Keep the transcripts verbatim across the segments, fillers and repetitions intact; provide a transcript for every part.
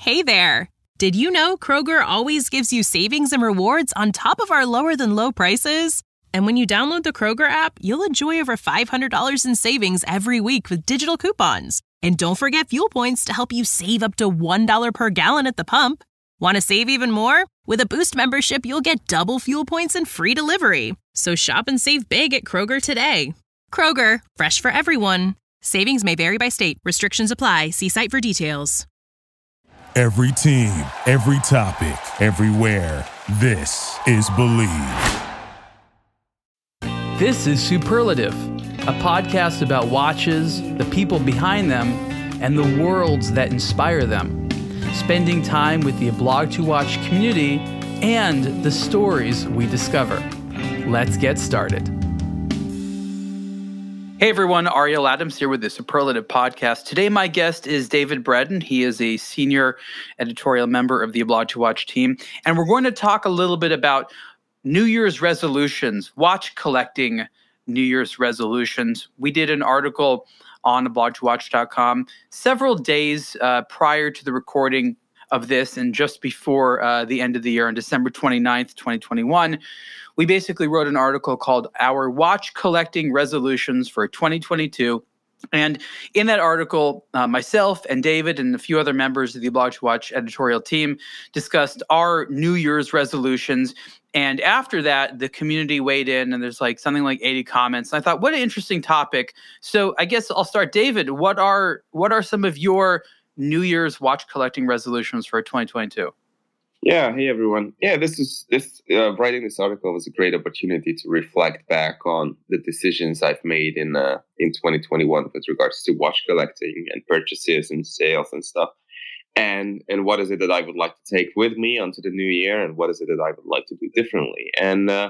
Hey there! Did you know Kroger always gives you savings and rewards on top of our lower-than-low prices? And when you download the Kroger app, you'll enjoy over five hundred dollars in savings every week with digital coupons. And don't forget fuel points to help you save up to one dollar per gallon at the pump. Want to save even more? With a Boost membership, you'll get double fuel points and free delivery. So shop and save big at Kroger today. Kroger, fresh for everyone. Savings may vary by state. Restrictions apply. See site for details. Every team, every topic, everywhere. This is Believe. This is Superlative, a podcast about watches, the people behind them, and the worlds that inspire them. Spending time with the Blog to Watch community and the stories we discover. Let's get started. Hey everyone, Ariel Adams here with the Superlative Podcast. Today my guest is David Breadon. He is a senior editorial member of the Blog to Watch team, and we're going to talk a little bit about New Year's resolutions, watch collecting New Year's resolutions. We did an article on blog to watch dot com several days uh, prior to the recording of this and just before uh, the end of the year on December twenty-ninth, twenty twenty-one. We basically wrote an article called Our Watch Collecting Resolutions for twenty twenty-two. And in that article, uh, myself and David and a few other members of the Blog to Watch editorial team discussed our New Year's resolutions. And after that, the community weighed in, and there's like something like eighty comments. And I thought, what an interesting topic. So I guess I'll start. David, what are what are some of your New Year's watch collecting resolutions for twenty twenty-two? Yeah, hey everyone. Yeah, this is this uh, writing this article was a great opportunity to reflect back on the decisions I've made in uh, in twenty twenty-one with regards to watch collecting and purchases and sales and stuff. And and what is it that I would like to take with me onto the new year, and what is it that I would like to do differently? And uh,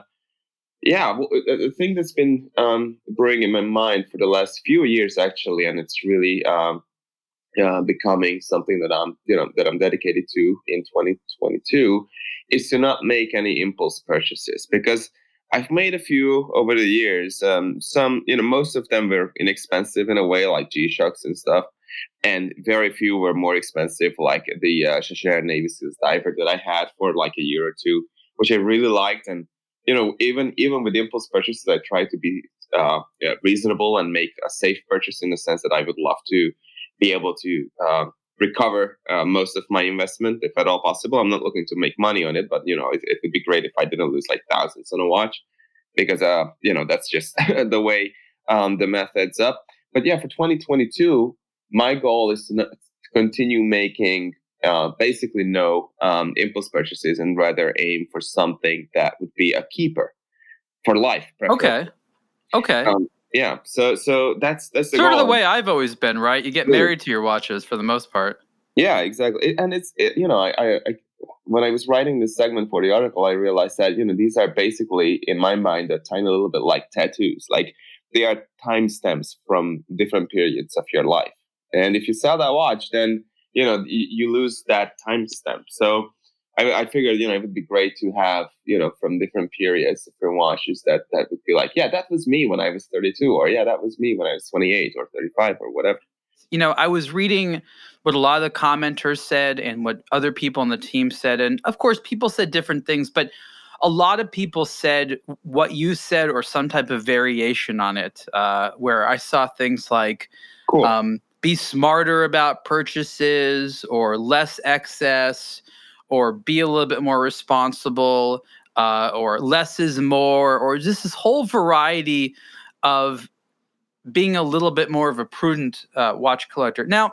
yeah, the thing that's been um, brewing in my mind for the last few years, actually, and it's really um, uh, becoming something that I'm you know that I'm dedicated to in twenty twenty-two, is to not make any impulse purchases, because I've made a few over the years. Um, some, you know, most of them were inexpensive in a way, like G-Shocks and stuff. And very few were more expensive, like the uh, Jaeger Navy Seals diver that I had for like a year or two, which I really liked. And, you know, even even with impulse purchases, I try to be uh, yeah, reasonable and make a safe purchase, in the sense that I would love to be able to uh, recover uh, most of my investment, if at all possible. I'm not looking to make money on it, but, you know, it, it would be great if I didn't lose like thousands on a watch, because, uh, you know, that's just the way um, the math adds up. But yeah, for twenty twenty-two, my goal is to, not, to continue making uh, basically no um, impulse purchases, and rather aim for something that would be a keeper for life. Preferably. Okay. Okay. Um, yeah. So so that's that's the sort goal. of the way I've always been, right? You get married to your watches for the most part. Yeah, exactly. It, and it's it, you know I, I, I when I was writing this segment for the article, I realized that you know these are basically, in my mind, a tiny little bit like tattoos. Like, they are timestamps from different periods of your life. And if you sell that watch, then, you know, you, you lose that timestamp. So I, I figured, you know, it would be great to have, you know, from different periods, different watches that, that would be like, yeah, that was me when I was thirty-two, or yeah, that was me when I was twenty-eight or thirty-five or whatever. You know, I was reading what a lot of the commenters said and what other people on the team said. And of course, people said different things, but a lot of people said what you said or some type of variation on it, uh, where I saw things like, cool. um, be smarter about purchases, or less excess, or be a little bit more responsible, uh, or less is more, or just this whole variety of being a little bit more of a prudent uh, watch collector. Now,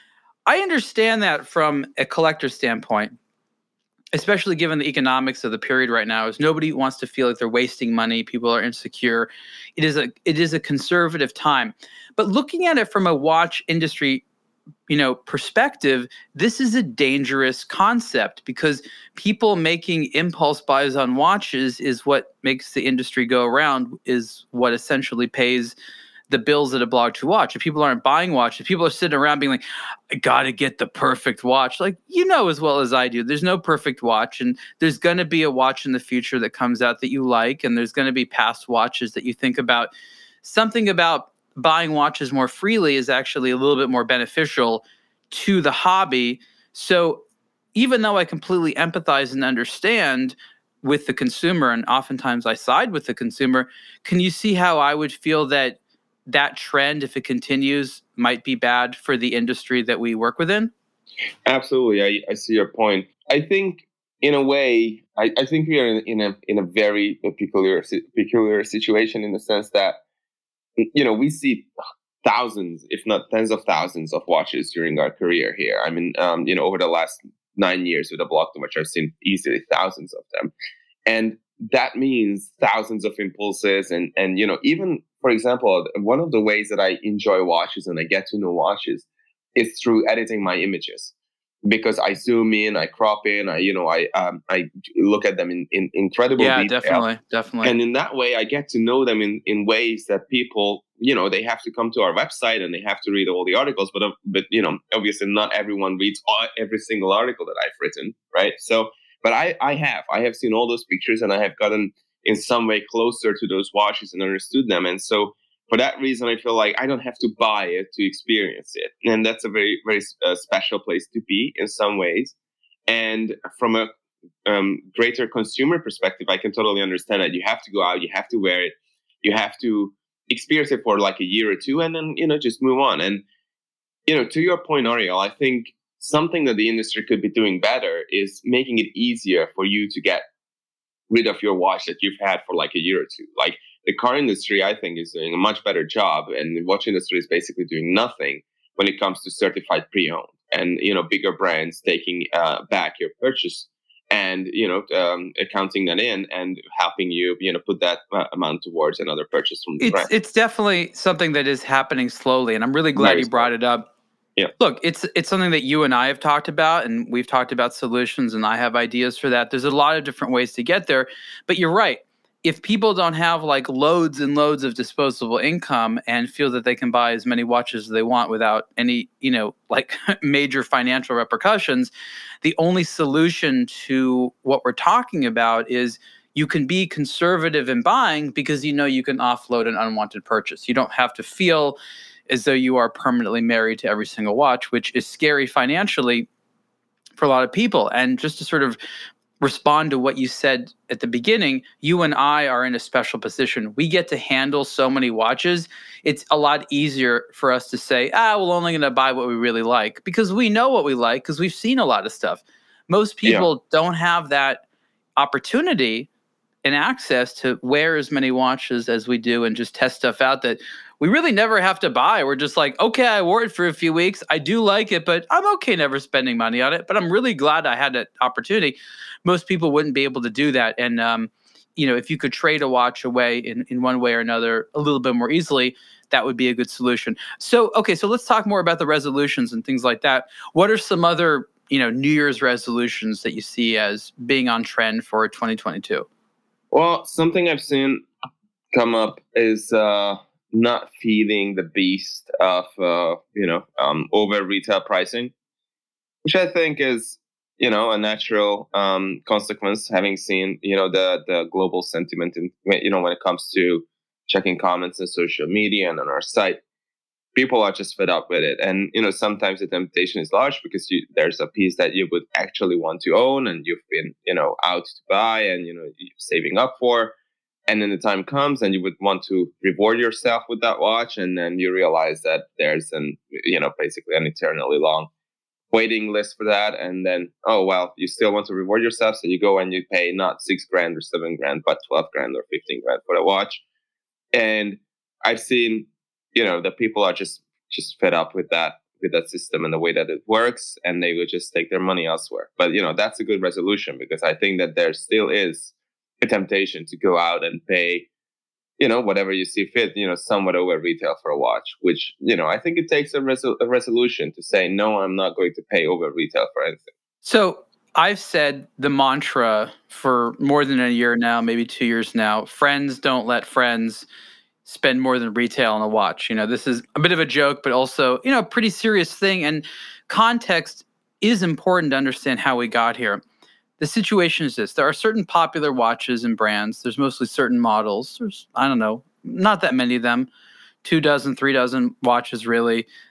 I understand that from a collector standpoint, especially given the economics of the period right now, is nobody wants to feel like they're wasting money. People are insecure. It is a it is a conservative time. But looking at it from a watch industry, you know, perspective, this is a dangerous concept, because people making impulse buys on watches is what makes the industry go around, is what essentially pays the bills at a Blog to Watch. If people aren't buying watches, people are sitting around being like, I got to get the perfect watch. Like, you know as well as I do, there's no perfect watch, and there's going to be a watch in the future that comes out that you like, and there's going to be past watches that you think about. Something about buying watches more freely is actually a little bit more beneficial to the hobby. So even though I completely empathize and understand with the consumer, and oftentimes I side with the consumer, can you see how I would feel that that trend, if it continues, might be bad for the industry that we work within? Absolutely. I, I see your point. I think in a way, I, I think we are in, in a in a very peculiar peculiar situation in the sense that, you know, we see thousands, if not tens of thousands of watches during our career here. I mean, um, you know, over the last nine years with the Blocktomuch, I've seen easily thousands of them. And that means thousands of impulses. And, and, you know, even, for example, one of the ways that I enjoy watches and I get to know watches is through editing my images. Because I zoom in, I crop in, I you know I um, I look at them in, in incredible yeah, detail. definitely, definitely. And in that way, I get to know them in, in ways that people, you know, they have to come to our website and they have to read all the articles. But but you know, obviously, not everyone reads all, every single article that I've written, right? So, but I I have I have seen all those pictures and I have gotten in some way closer to those watches and understood them. And so, for that reason, I feel like I don't have to buy it to experience it. And that's a very, very uh, special place to be in some ways. And from a um, greater consumer perspective, I can totally understand that you have to go out, you have to wear it, you have to experience it for like a year or two, and then, you know, just move on. And, you know, to your point, Ariel, I think something that the industry could be doing better is making it easier for you to get rid of your watch that you've had for like a year or two. Like, the car industry, I think, is doing a much better job, and the watch industry is basically doing nothing when it comes to certified pre-owned, and, you know, bigger brands taking uh, back your purchase and, you know, um, accounting that in and helping you, you know, put that uh, amount towards another purchase from the it's, brand. It's definitely something that is happening slowly, and I'm really glad Very you brought it up. Yeah. Look, it's it's something that you and I have talked about, and we've talked about solutions, and I have ideas for that. There's a lot of different ways to get there, but you're right. If people don't have like loads and loads of disposable income and feel that they can buy as many watches as they want without any, you know, like major financial repercussions, the only solution to what we're talking about is you can be conservative in buying because you know you can offload an unwanted purchase. You don't have to feel as though you are permanently married to every single watch, which is scary financially for a lot of people. And just to sort of respond to what you said at the beginning, you and I are in a special position. We get to handle so many watches. It's a lot easier for us to say, ah, we're only going to buy what we really like, because we know what we like because we've seen a lot of stuff. Most people yeah. don't have that opportunity and access to wear as many watches as we do and just test stuff out that we really never have to buy. We're just like, okay, I wore it for a few weeks. I do like it, but I'm okay never spending money on it. But I'm really glad I had that opportunity. Most people wouldn't be able to do that. And, um, you know, if you could trade a watch away in, in one way or another a little bit more easily, that would be a good solution. So, okay, so let's talk more about the resolutions and things like that. What are some other, you know, New Year's resolutions that you see as being on trend for twenty twenty-two? Well, something I've seen come up is uh, not feeding the beast of, uh, you know, um, over retail pricing, which I think is, you know, a natural um, consequence, having seen, you know, the the global sentiment, in, you know, when it comes to checking comments on social media and on our site. People are just fed up with it. And, you know, sometimes the temptation is large because you, there's a piece that you would actually want to own and you've been, you know, out to buy and, you know, you're saving up for. And then the time comes and you would want to reward yourself with that watch. And then you realize that there's an, you know, basically an eternally long waiting list for that. And then, oh, well, you still want to reward yourself. So you go and you pay not six grand or seven grand, but twelve grand or fifteen grand for a watch. And I've seen, you know, the people are just, just fed up with that, with that system and the way that it works, and they would just take their money elsewhere. But, you know, that's a good resolution because I think that there still is a temptation to go out and pay, you know, whatever you see fit, you know, somewhat over retail for a watch, which, you know, I think it takes a, resol- a resolution to say, no, I'm not going to pay over retail for anything. So I've said the mantra for more than a year now, maybe two years now, friends don't let friends spend more than retail on a watch. You know, this is a bit of a joke, but also, you know, a pretty serious thing. And context is important to understand how we got here. The situation is this. There are certain popular watches and brands. There's mostly certain models. There's, I don't know, not that many of them. Two dozen, three dozen watches really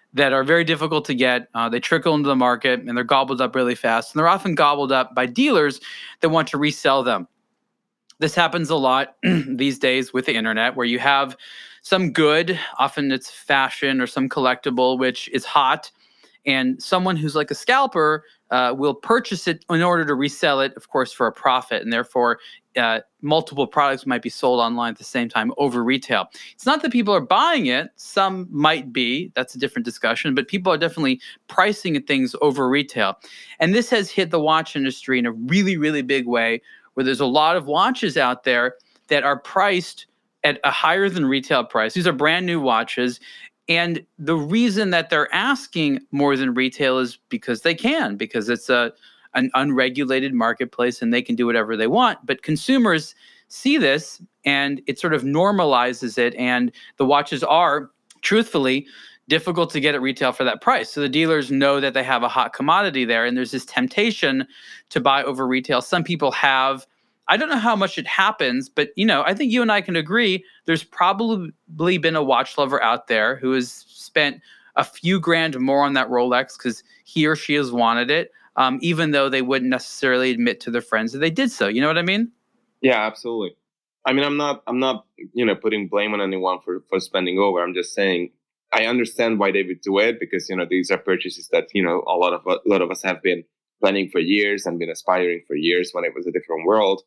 that are very difficult to get. Uh, they trickle into the market and they're gobbled up really fast. And they're often gobbled up by dealers that want to resell them. This happens a lot these days with the internet, where you have some good, often it's fashion or some collectible, which is hot. And someone who's like a scalper uh, will purchase it in order to resell it, of course, for a profit. And therefore, uh, multiple products might be sold online at the same time over retail. It's not that people are buying it. Some might be. That's a different discussion. But people are definitely pricing things over retail. And this has hit the watch industry in a really, really big way, where there's a lot of watches out there that are priced at a higher than retail price. These are brand new watches. And the reason that they're asking more than retail is because they can, because it's a an unregulated marketplace and they can do whatever they want. But consumers see this and it sort of normalizes it. And the watches are, truthfully, difficult to get at retail for that price. So the dealers know that they have a hot commodity there, and there's this temptation to buy over retail. Some people have. I don't know how much it happens, but you know, I think you and I can agree there's probably been a watch lover out there who has spent a few grand more on that Rolex because he or she has wanted it, um, even though they wouldn't necessarily admit to their friends that they did so. You know what I mean? Yeah, absolutely. I mean, I'm not, I'm not, you know, putting blame on anyone for, for spending over. I'm just saying I understand why they would do it, because, you know, these are purchases that, you know, a lot of a lot of us have been planning for years and been aspiring for years when it was a different world.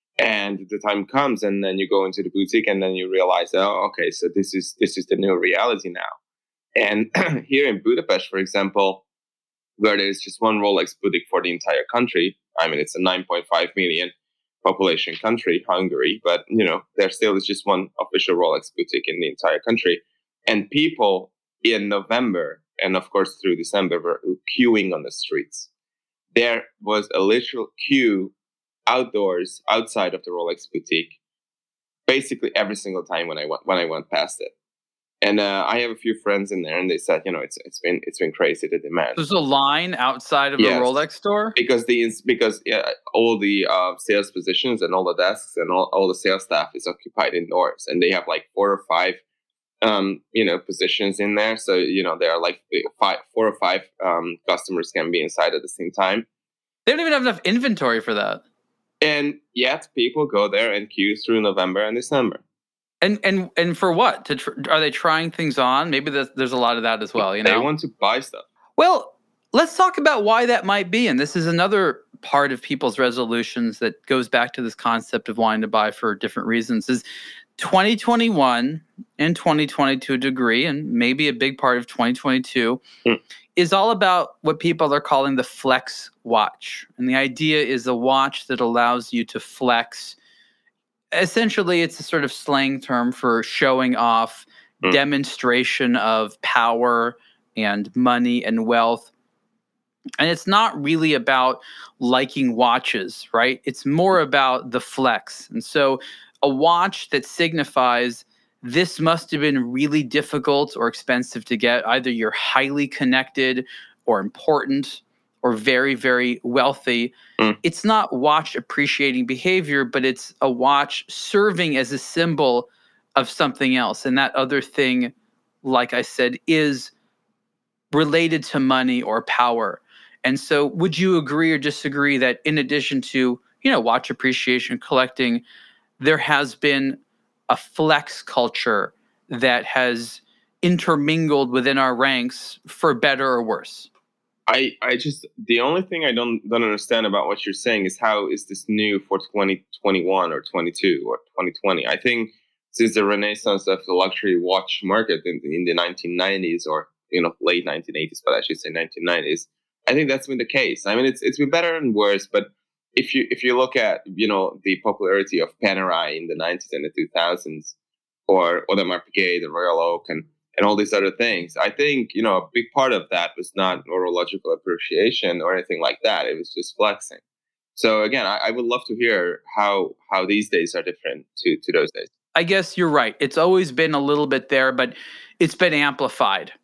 And the time comes, and then you go into the boutique, and then you realize, oh, okay, so this is this is the new reality now. And here in Budapest, for example, where there's just one Rolex boutique for the entire country. I mean, it's a nine point five million population country, Hungary, but you know, there still is just one official Rolex boutique in the entire country. And people in November, and of course through December, were queuing on the streets. There was a literal queue outdoors, outside of the Rolex boutique, basically every single time when I went when I went past it. And uh, I have a few friends in there, and they said, you know, it's it's been it's been crazy, the demand. There's a line outside of yes. a Rolex store because the because yeah, all the uh, sales positions and all the desks and all, all the sales staff is occupied indoors, and they have like four or five, um, you know, positions in there. So you know, there are like five, four or five um, customers can be inside at the same time. They don't even have enough inventory for that. And yet people go there and queue through November and December. And and and for what? To tr- are they trying things on? Maybe there's, there's a lot of that as well. You know, they want to buy stuff. Well, let's talk about why that might be. And this is another part of people's resolutions that goes back to this concept of wanting to buy for different reasons. Is twenty twenty-one and twenty twenty to a degree, and maybe a big part of twenty twenty-two, mm. is all about what people are calling the flex watch. And the idea is a watch that allows you to flex. Essentially, it's a sort of slang term for showing off, mm. demonstration of power and money and wealth. And it's not really about liking watches, right? It's more about the flex. And so a watch that signifies this must have been really difficult or expensive to get. Either you're highly connected or important or very, very wealthy. Mm. It's not watch appreciating behavior, but it's a watch serving as a symbol of something else. And that other thing, like I said, is related to money or power. And so would you agree or disagree that in addition to, you know, watch appreciation, collecting, there has been a flex culture that has intermingled within our ranks for better or worse? I, I just, the only thing I don't don't understand about what you're saying is how is this new for twenty twenty-one or twenty-two or twenty twenty? I think since the renaissance of the luxury watch market in, in the nineteen nineties or, you know, late nineteen eighties, but I should say nineteen nineties, I think that's been the case. I mean, it's it's been better and worse, but if you if you look at, you know, the popularity of Panerai in the nineties and the two thousands, or Audemars Piguet, the Royal Oak, and and all these other things, I think, you know, a big part of that was not neurological appreciation or anything like that. It was just flexing. So again, I, I would love to hear how how these days are different to, to those days. I guess you're right. It's always been a little bit there, but it's been amplified.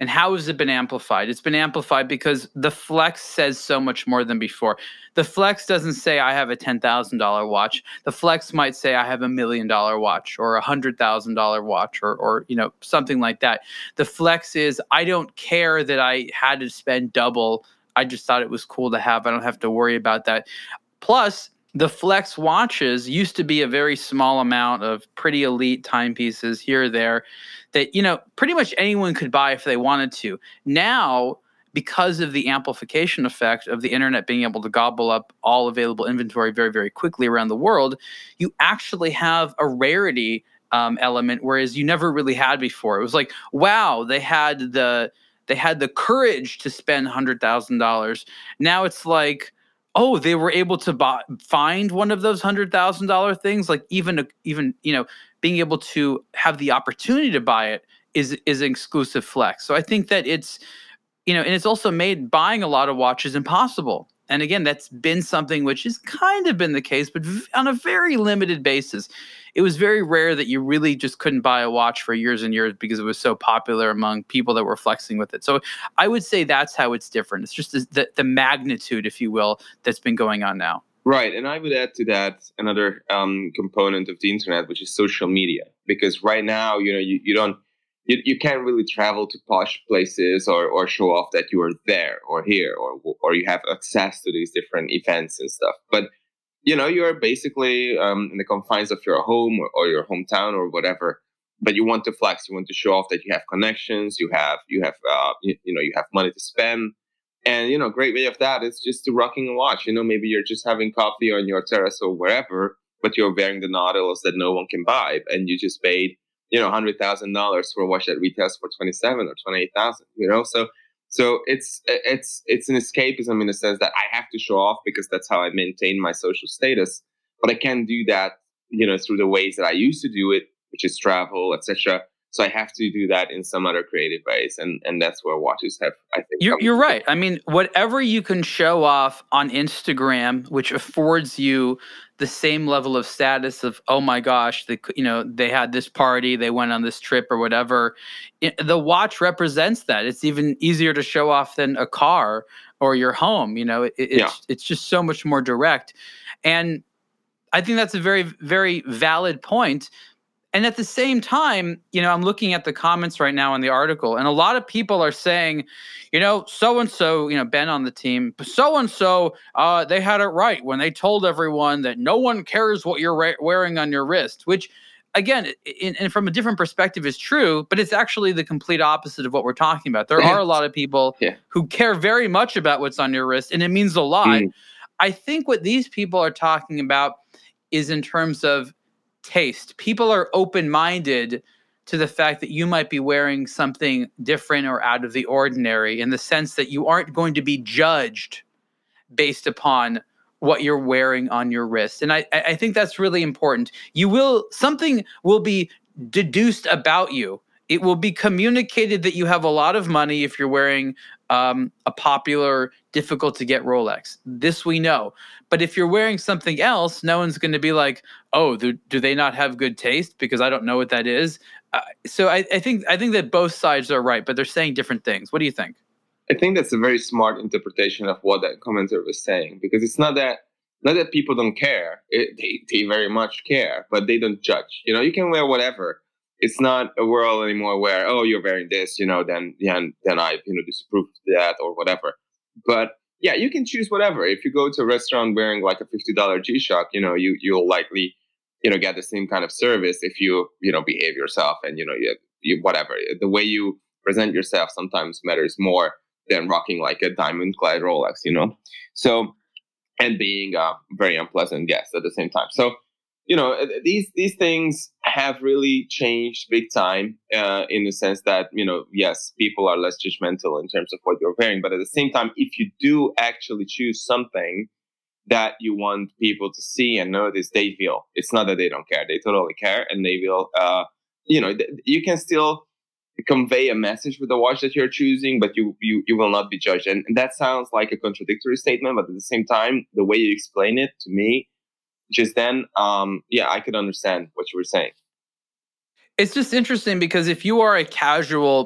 And how has it been amplified? It's been amplified because the Flex says so much more than before. The Flex doesn't say I have a ten thousand dollars watch. The Flex might say I have a million dollar watch or a one hundred thousand dollars watch or, or, you know, something like that. The Flex is I don't care that I had to spend double. I just thought it was cool to have. I don't have to worry about that. Plus, the Flex watches used to be a very small amount of pretty elite timepieces here or there that, you know, pretty much anyone could buy if they wanted to. Now, because of the amplification effect of the internet being able to gobble up all available inventory very, very quickly around the world, you actually have a rarity um, element, whereas you never really had before. It was like, wow, they had the they had the courage to spend one hundred thousand dollars. Now it's like, oh, they were able to buy, find one of those one hundred thousand dollars things. Like even, even you know, being able to have the opportunity to buy it is is an exclusive Flex. So I think that it's, you know, and it's also made buying a lot of watches impossible. And again, that's been something which has kind of been the case, but v- on a very limited basis. It was very rare that you really just couldn't buy a watch for years and years because it was so popular among people that were flexing with it. So I would say that's how it's different. It's just the, the, the magnitude, if you will, that's been going on now. Right. And I would add to that another um, component of the internet, which is social media. Because right now, you know, you, you don't, you, you can't really travel to posh places or, or show off that you are there or here or or you have access to these different events and stuff. But you know, you're basically um, in the confines of your home or, or your hometown or whatever, but you want to flex. You want to show off that you have connections, you have, you have, uh, you, you know, you have money to spend. And, you know, a great way of that is just to rocking a watch. You know, maybe you're just having coffee on your terrace or wherever, but you're wearing the Nautilus that no one can buy. And you just paid, you know, one hundred thousand dollars for a watch that retails for twenty-seven or twenty-eight thousand, you know, so So it's it's it's an escapism in the sense that I have to show off because that's how I maintain my social status. But I can't do that, you know, through the ways that I used to do it, which is travel, et cetera. So I have to do that in some other creative ways, and and that's where watches have, I think. You're you're right. I mean, whatever you can show off on Instagram, which affords you the same level of status of, oh my gosh, they you know they had this party, they went on this trip or whatever. It, the watch represents that. It's even easier to show off than a car or your home. You know, it, it's Yeah. it's just so much more direct, and I think that's a very very valid point. And at the same time, you know, I'm looking at the comments right now in the article, and a lot of people are saying, you know, so-and-so, you know, Ben on the team, so-and-so, uh, they had it right when they told everyone that no one cares what you're ra- wearing on your wrist, which, again, in, and from a different perspective is true, but it's actually the complete opposite of what we're talking about. There are a lot of people Yeah. who care very much about what's on your wrist, and it means a lot. Mm. I think what these people are talking about is in terms of taste. People are open-minded to the fact that you might be wearing something different or out of the ordinary, in the sense that you aren't going to be judged based upon what you're wearing on your wrist. And I, I think that's really important. You will, something will be deduced about you. It will be communicated that you have a lot of money if you're wearing um, a popular, difficult to get Rolex. This we know. But if you're wearing something else, no one's going to be like, oh, do, do they not have good taste? Because I don't know what that is. Uh, so I, I think I think that both sides are right, but they're saying different things. What do you think? I think that's a very smart interpretation of what that commenter was saying, because it's not that not that people don't care. It, they, they very much care, but they don't judge. You know, you can wear whatever. It's not a world anymore where, oh, you're wearing this, you know, then yeah, then I, you know, disapprove of that or whatever. But yeah, you can choose whatever. If you go to a restaurant wearing like a fifty dollars G-Shock, you know, you, you'll likely, you know, get the same kind of service if you, you know, behave yourself and, you know, you, you whatever. The way you present yourself sometimes matters more than rocking like a diamond-clad Rolex, you know. So, and being a very unpleasant guest at the same time. So, you know, these these things have really changed big time uh, in the sense that, you know, yes, people are less judgmental in terms of what you're wearing. But at the same time, if you do actually choose something that you want people to see and notice, they will. It's not that they don't care. They totally care. And they will, uh, you know, th- you can still convey a message with the watch that you're choosing, but you, you, you will not be judged. And, and that sounds like a contradictory statement. But at the same time, the way you explain it to me, just then, um, yeah, I could understand what you were saying. It's just interesting because if you are a casual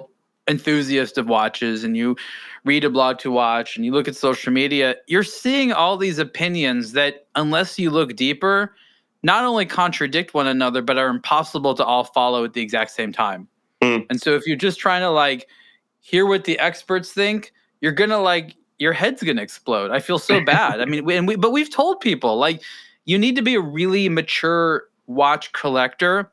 enthusiast of watches and you read a blog to watch and you look at social media, you're seeing all these opinions that, unless you look deeper, not only contradict one another, but are impossible to all follow at the exact same time. Mm. And so if you're just trying to like hear what the experts think, you're going to like, your head's going to explode. I feel so bad. I mean, we, and we, but we've told people like, you need to be a really mature watch collector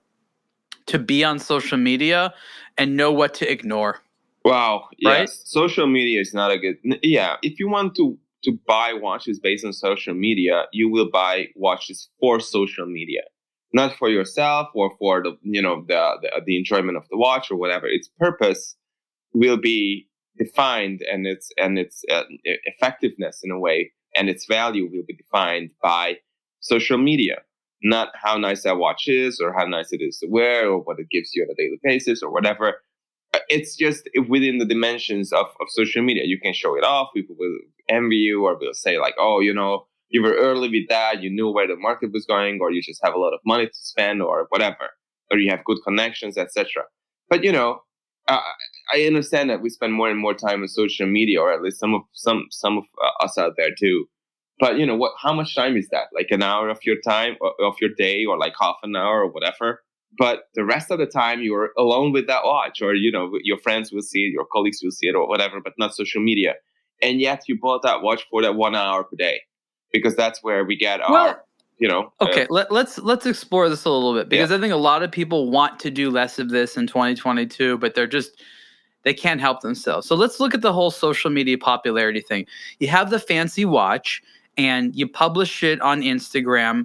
to be on social media and know what to ignore. Wow. Right? Yes. Social media is not a good. Yeah. If you want to, to buy watches based on social media, you will buy watches for social media, not for yourself or for the, you know, the, the, the enjoyment of the watch or whatever. Its purpose will be defined, and its, and its uh, effectiveness in a way, and its value will be defined by social media. Not how nice that watch is or how nice it is to wear or what it gives you on a daily basis or whatever. It's just within the dimensions of, of social media. You can show it off. People will envy you or will say like, oh, you know, you were early with that. You knew where the market was going, or you just have a lot of money to spend or whatever, or you have good connections, et cetera. But, you know, uh, I understand that we spend more and more time on social media, or at least some of some some of uh, us out there do. But, you know, what? How much time is that? Like an hour of your time, or, of your day, or like half an hour or whatever? But the rest of the time, you're alone with that watch, or, you know, your friends will see it, your colleagues will see it, or whatever, but not social media. And yet you bought that watch for that one hour per day, because that's where we get well, our, you know. Okay, uh, let, let's let's explore this a little bit, because yeah. I think a lot of people want to do less of this in twenty twenty-two, but they're just, they can't help themselves. So let's look at the whole social media popularity thing. You have the fancy watch, and you publish it on Instagram,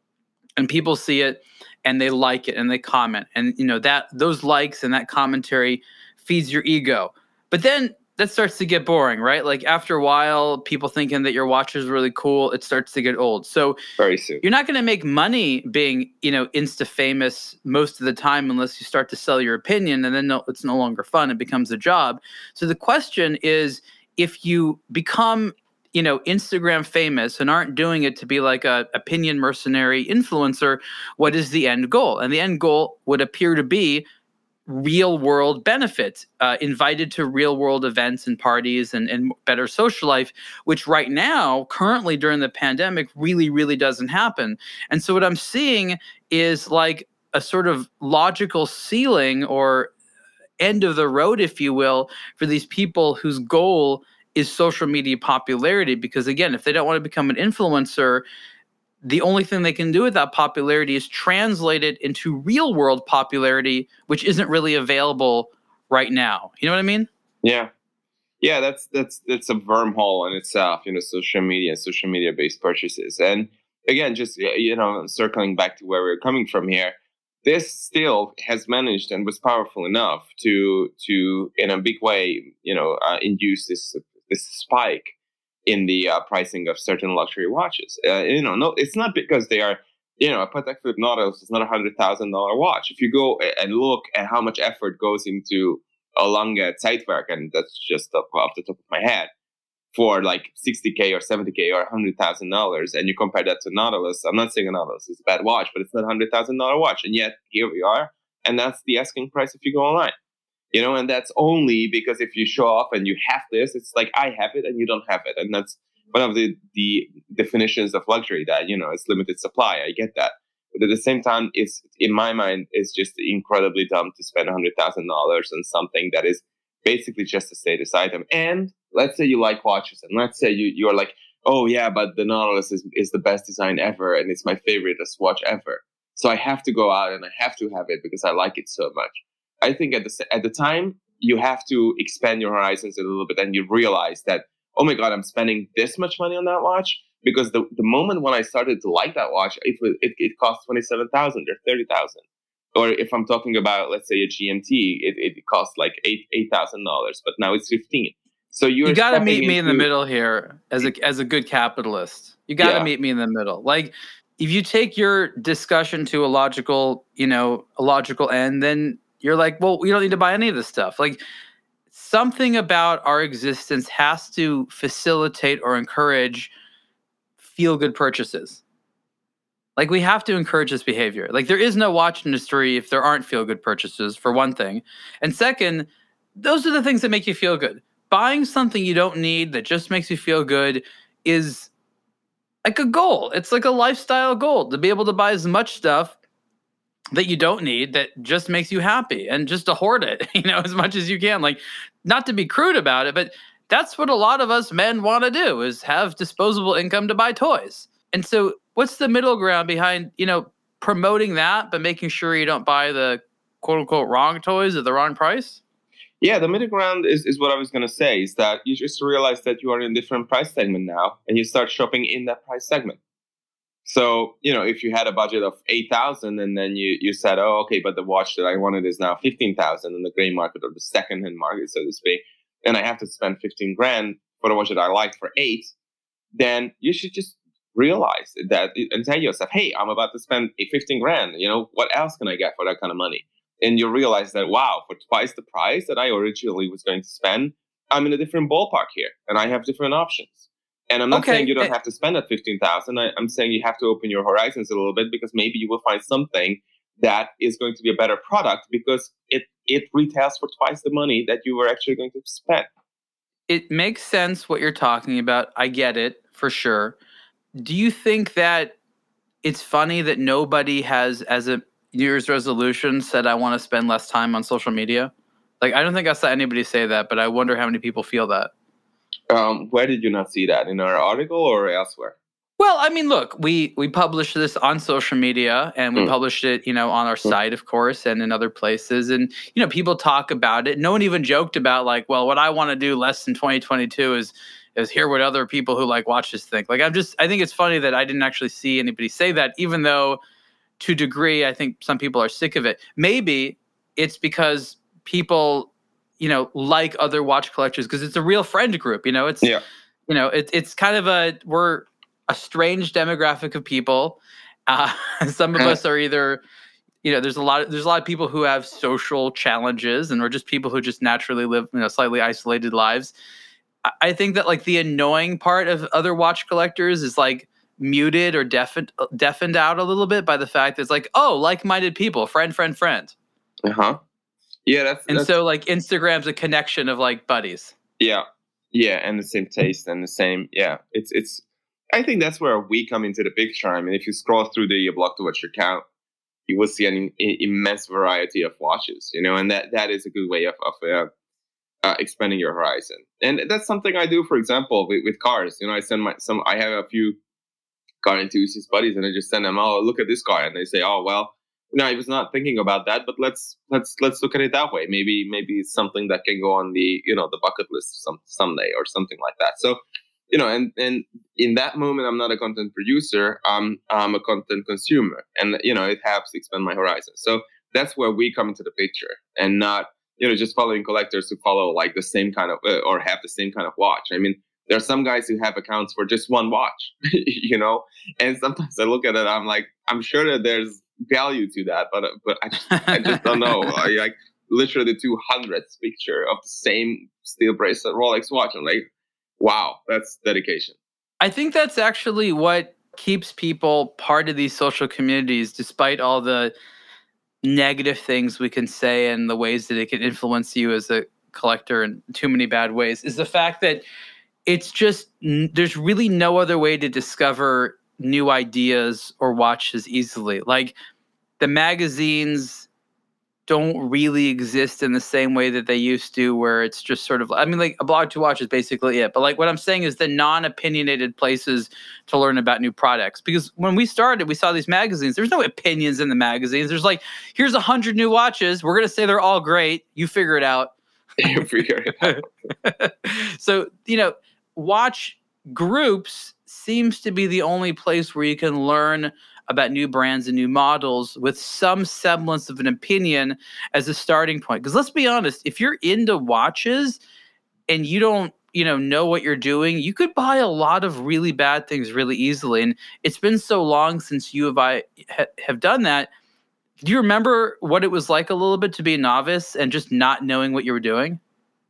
and people see it and they like it and they comment, and you know that those likes and that commentary feeds your ego. But then that starts to get boring, right? Like after a while, people thinking that your watch is really cool, it starts to get old. So very soon, you're not going to make money being, you know, Insta famous most of the time unless you start to sell your opinion, and then no, it's no longer fun. It becomes a job. So the question is, if you become, you know, Instagram famous and aren't doing it to be like a opinion mercenary influencer, what is the end goal? And the end goal would appear to be real world benefits, uh, invited to real world events and parties and, and better social life, which right now, currently during the pandemic, really, really doesn't happen. And so what I'm seeing is like a sort of logical ceiling or end of the road, if you will, for these people whose goal is social media popularity. Because again, if they don't want to become an influencer, the only thing they can do with that popularity is translate it into real world popularity, which isn't really available right now. You know what I mean? Yeah. Yeah, that's that's that's a wormhole in itself, you know, social media, social media based purchases. And again, just, you know, circling back to where we're coming from here, this still has managed and was powerful enough to to in a big way, you know, uh, induce this this spike in the uh, pricing of certain luxury watches. Uh, you know, no, it's not because they are, you know, a Patek Philippe Nautilus is not a hundred thousand dollar watch. If you go and look at how much effort goes into a Lange Zeitwerk, and that's just off, off the top of my head, for like sixty K or seventy K or a hundred thousand dollars, and you compare that to Nautilus, I'm not saying a Nautilus is a bad watch, but it's not a hundred thousand dollar watch, and yet here we are, and that's the asking price if you go online. You know, and that's only because if you show off and you have this, it's like I have it and you don't have it. And that's one of the, the definitions of luxury, that, you know, it's limited supply. I get that. But at the same time, it's, in my mind, it's just incredibly dumb to spend one hundred thousand dollars on something that is basically just a status item. And let's say you like watches, and let's say you, you're like, oh yeah, but the Nautilus is, is the best design ever and it's my favorite watch ever. So I have to go out and I have to have it because I like it so much. I think at the at the time, you have to expand your horizons a little bit, and you realize that, oh my God, I'm spending this much money on that watch, because the, the moment when I started to like that watch, it was it, it cost twenty-seven thousand dollars or thirty thousand dollars. Or if I'm talking about, let's say, a G M T, it, it cost like eight eight thousand dollars, but now it's fifteen. So you're you got to meet into, me in the middle here as a as a good capitalist. You got to yeah. meet me in the middle. Like, if you take your discussion to a logical, you know, a logical end, then you're like, well, we don't need to buy any of this stuff. Like, something about our existence has to facilitate or encourage feel-good purchases. Like, we have to encourage this behavior. Like, there is no watch industry if there aren't feel-good purchases, for one thing. And second, those are the things that make you feel good. Buying something you don't need that just makes you feel good is like a goal. It's like a lifestyle goal to be able to buy as much stuff that you don't need that just makes you happy, and just to hoard it, you know, as much as you can. Like, not to be crude about it, but that's what a lot of us men want to do, is have disposable income to buy toys. And so what's the middle ground behind, you know, promoting that, but making sure you don't buy the quote unquote wrong toys at the wrong price? Yeah, the middle ground is, is what I was going to say, is that you just realize that you are in a different price segment now, and you start shopping in that price segment. So, you know, if you had a budget of eight thousand and then you, you said, oh, okay, but the watch that I wanted is now fifteen thousand in the gray market, or the second-hand market, so to speak, and I have to spend fifteen grand for the watch that I liked for eight, then you should just realize that and tell yourself, hey, I'm about to spend fifteen grand. You know, what else can I get for that kind of money? And you realize that, wow, for twice the price that I originally was going to spend, I'm in a different ballpark here, and I have different options. And I'm not Okay. saying you don't have to spend that fifteen thousand dollars. I'm saying you have to open your horizons a little bit, because maybe you will find something that is going to be a better product, because it, it retails for twice the money that you were actually going to spend. It makes sense what you're talking about. I get it, for sure. Do you think that it's funny that nobody has, as a New Year's resolution, said, I want to spend less time on social media? Like, I don't think I saw anybody say that, but I wonder how many people feel that. Um, where did you not see that? In our article or elsewhere? Well, I mean, look, we we published this on social media, and we mm. published it, you know, on our mm. site, of course, and in other places. And, you know, people talk about it. No one even joked about, like, well, what I want to do less in twenty twenty-two is is hear what other people who like watches think. Like, I'm just, I think it's funny that I didn't actually see anybody say that, even though to a degree, I think some people are sick of it. Maybe it's because people, you know, like other watch collectors, because it's a real friend group. You know, it's, yeah. you know, it, it's kind of a, we're a strange demographic of people. Uh, some of us are either, you know, there's a lot of, there's a lot of people who have social challenges, and we're just people who just naturally live, you know, slightly isolated lives. I, I think that, like, the annoying part of other watch collectors is, like, muted or deafened, deafened out a little bit by the fact that it's like, oh, like-minded people, friend, friend, friend. Uh-huh. Yeah, that's and that's, so like Instagram's a connection of like buddies. Yeah, yeah, and the same taste and the same. Yeah, it's it's. I think that's where we come into the picture. I mean, if you scroll through the Blog to Watch account, you will see an in, immense variety of watches. You know, and that that is a good way of of uh, uh, expanding your horizon. And that's something I do, for example, with, with cars. You know, I send my some. I have a few car enthusiast buddies, and I just send them, oh, look at this car, and they say, oh, well. No, I was not thinking about that, but let's let's let's look at it that way. Maybe maybe it's something that can go on the, you know, the bucket list some someday or something like that. So, you know, and and in that moment, I'm not a content producer. I'm I'm a content consumer, and you know, it helps expand my horizon. So that's where we come into the picture, and not, you know, just following collectors who follow like the same kind of uh, or have the same kind of watch. I mean, there are some guys who have accounts for just one watch, you know, and sometimes I look at it, I'm like, I'm sure that there's value to that, but but I just, I just don't know. I, like literally the two hundredth picture of the same steel bracelet Rolex watch. I'm like, wow, that's dedication. I think that's actually what keeps people part of these social communities, despite all the negative things we can say and the ways that it can influence you as a collector in too many bad ways, is the fact that it's just, there's really no other way to discover new ideas or watches easily. Like, the magazines don't really exist in the same way that they used to, where it's just sort of, I mean, like, a Blog to Watch is basically it. But like, what I'm saying is the non-opinionated places to learn about new products. Because when we started, we saw these magazines. There's no opinions in the magazines. There's like, here's a hundred new watches. We're going to say they're all great. You figure it out. You figure it out. So, you know, watch groups seems to be the only place where you can learn about new brands and new models with some semblance of an opinion as a starting point. Because let's be honest, if you're into watches and you don't, you know, know what you're doing, you could buy a lot of really bad things really easily. And it's been so long since you have I ha, have done that. Do you remember what it was like a little bit to be a novice and just not knowing what you were doing?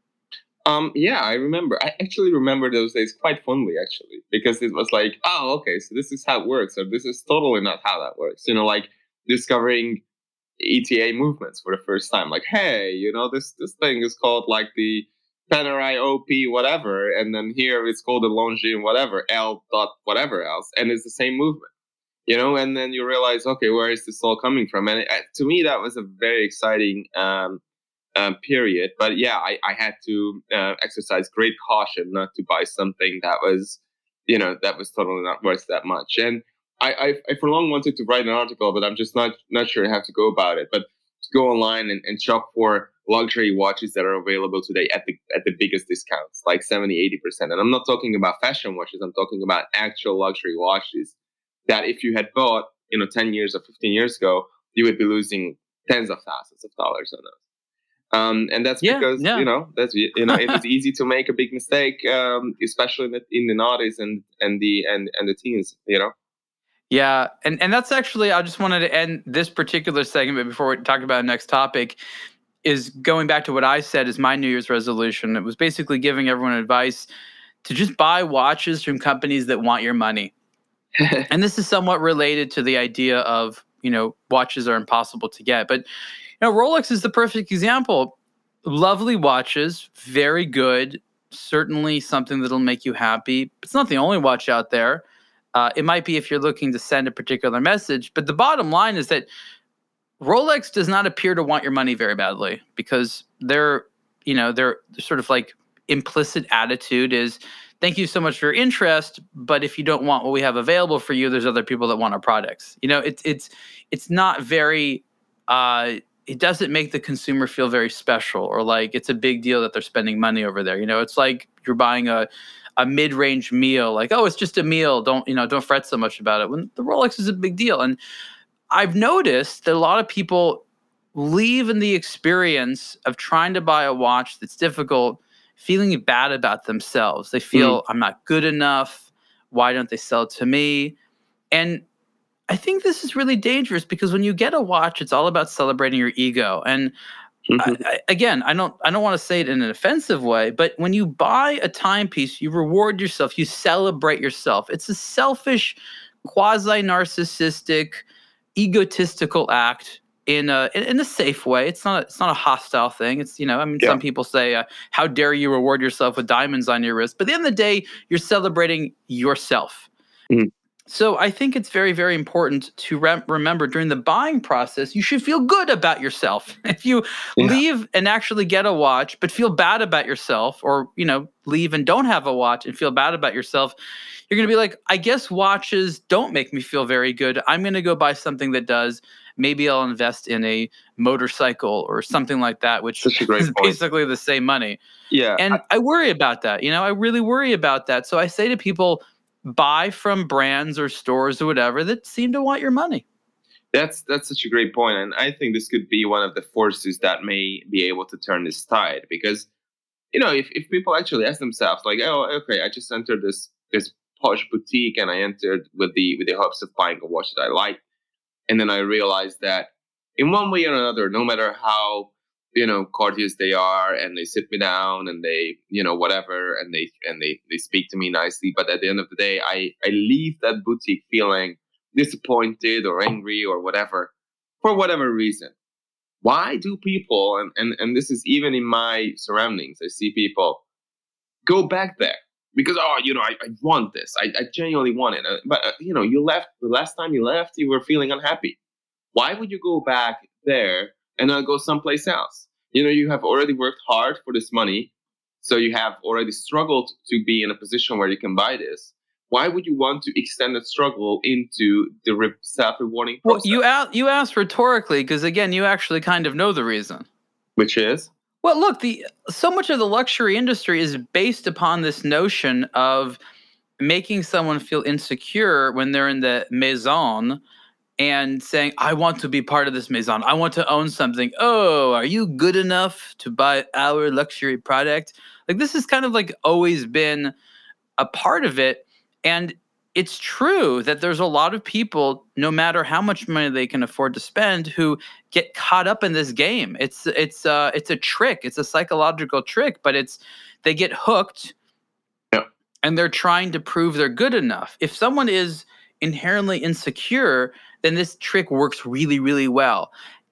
Um, yeah, I remember. I actually remember those days quite fondly, actually, because it was like, oh, okay, so this is how it works, or this is totally not how that works. You know, like discovering E T A movements for the first time. Like, hey, you know, this this thing is called like the Panerai O P whatever, and then here it's called the Longines whatever, L dot whatever else, and it's the same movement. You know, and then you realize, okay, where is this all coming from? And it, to me, that was a very exciting um, uh, period. But yeah, I, I had to uh, exercise great caution not to buy something that was, you know, that was totally not worth that much. And I, I, I for long wanted to write an article, but I'm just not not sure how to go about it. But to go online and, and shop for luxury watches that are available today at the at the biggest discounts, like seventy, eighty percent. And I'm not talking about fashion watches. I'm talking about actual luxury watches that if you had bought, you know, ten years or fifteen years ago, you would be losing tens of thousands of dollars on those. Um, and that's yeah, because, yeah. you know, that's, you know, it is easy to make a big mistake, um, especially in the, in the noughties and, and the, and, and the teens, you know? Yeah. And, and that's actually, I just wanted to end this particular segment before we talk about the next topic, is going back to what I said is my New Year's resolution. It was basically giving everyone advice to just buy watches from companies that want your money. And this is somewhat related to the idea of, you know, watches are impossible to get. But, you know, Rolex is the perfect example. Lovely watches, very good, certainly something that'll make you happy. It's not the only watch out there. Uh, it might be if you're looking to send a particular message. But the bottom line is that Rolex does not appear to want your money very badly, because they're, you know, they're sort of like implicit attitude is, thank you so much for your interest, but if you don't want what we have available for you, there's other people that want our products. You know, it's it's it's not very. Uh, it doesn't make the consumer feel very special, or like it's a big deal that they're spending money over there. You know, it's like you're buying a a mid-range meal. Like, oh, it's just a meal. Don't you know? Don't fret so much about it. When the Rolex is a big deal, and I've noticed that a lot of people leave in the experience of trying to buy a watch that's difficult, feeling bad about themselves. They feel, mm. I'm not good enough. Why don't they sell it to me? And I think this is really dangerous, because when you get a watch, it's all about celebrating your ego. And mm-hmm. I, I, again, I don't, I don't want to say it in an offensive way, but when you buy a timepiece, you reward yourself, you celebrate yourself. It's a selfish, quasi-narcissistic, egotistical act. In a in a safe way. It's not a, it's not a hostile thing. It's, you know, I mean, yeah. Some people say, uh, how dare you reward yourself with diamonds on your wrist? But at the end of the day, you're celebrating yourself. Mm. So I think it's very, very important to re- remember during the buying process, you should feel good about yourself. If you yeah. leave and actually get a watch, but feel bad about yourself, or, you know, leave and don't have a watch and feel bad about yourself, you're going to be like, I guess watches don't make me feel very good. I'm going to go buy something that does. Maybe I'll invest in a motorcycle or something like that, which is point. basically the same money. Yeah. And I, I worry about that. You know, I really worry about that. So I say to people, buy from brands or stores or whatever that seem to want your money. That's that's such a great point. And I think this could be one of the forces that may be able to turn this tide. Because, you know, if, if people actually ask themselves, like, oh, okay, I just entered this this posh boutique and I entered with the with the hopes of buying a watch that I like. And then I realized that in one way or another, no matter how, you know, courteous they are, and they sit me down and they, you know, whatever, and they and they, they speak to me nicely. But at the end of the day, I, I leave that boutique feeling disappointed or angry or whatever, for whatever reason. Why do people, and, and, and this is even in my surroundings, I see people go back there. Because, oh, you know, I, I want this. I, I genuinely want it. Uh, but, uh, you know, you left, the last time you left, you were feeling unhappy. Why would you go back there and not go someplace else? You know, you have already worked hard for this money. So you have already struggled to be in a position where you can buy this. Why would you want to extend that struggle into the re- self-rewarding process? Well, you, a- you asked rhetorically, because, again, you actually kind of know the reason. Which is? Well, look, the so much of the luxury industry is based upon this notion of making someone feel insecure when they're in the maison and saying, I want to be part of this maison. I want to own something. Oh, are you good enough to buy our luxury product? Like, this has kind of like always been a part of it. And it's true that there's a lot of people, no matter how much money they can afford to spend, who get caught up in this game. It's it's uh it's a trick. It's a psychological trick, but it's they get hooked, yeah. and they're trying to prove they're good enough. If someone is inherently insecure, then this trick works really, really well.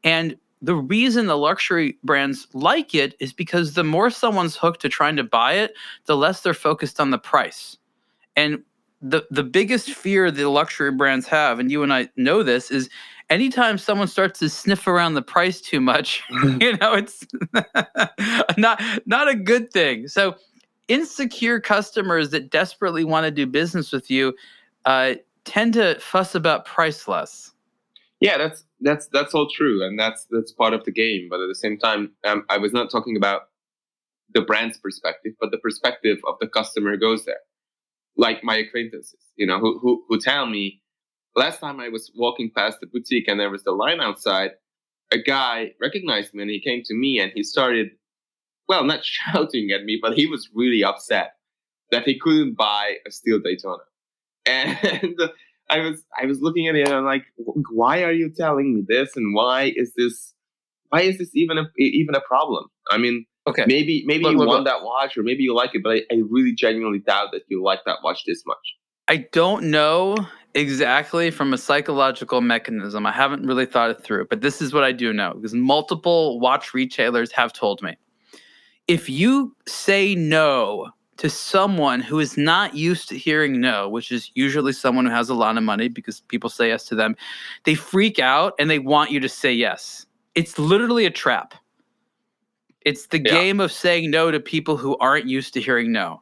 And the reason the luxury brands like it is because the more someone's hooked to trying to buy it, the less they're focused on the price. And the the biggest fear the luxury brands have, and you and I know this, is anytime someone starts to sniff around the price too much, you know, it's not not a good thing. So insecure customers that desperately want to do business with you uh, tend to fuss about price less. Yeah, that's that's that's all true, and that's that's part of the game. But at the same time, um, I was not talking about the brand's perspective, but the perspective of the customer who goes there, like my acquaintances, you know, who who who tell me. Last time I was walking past the boutique and there was the line outside, a guy recognized me and he came to me and he started, well, not shouting at me, but he was really upset that he couldn't buy a steel Daytona. And I was I was looking at it and I'm like, why are you telling me this? And why is this why is this even a even a problem? I mean, okay, maybe maybe look, you look, want look. that watch or maybe you like it, but I, I really genuinely doubt that you like that watch this much. I don't know exactly from a psychological mechanism. I haven't really thought it through, but this is what I do know because multiple watch retailers have told me. If you say no to someone who is not used to hearing no, which is usually someone who has a lot of money because people say yes to them, they freak out and they want you to say yes. It's literally a trap. It's the yeah. game of saying no to people who aren't used to hearing no.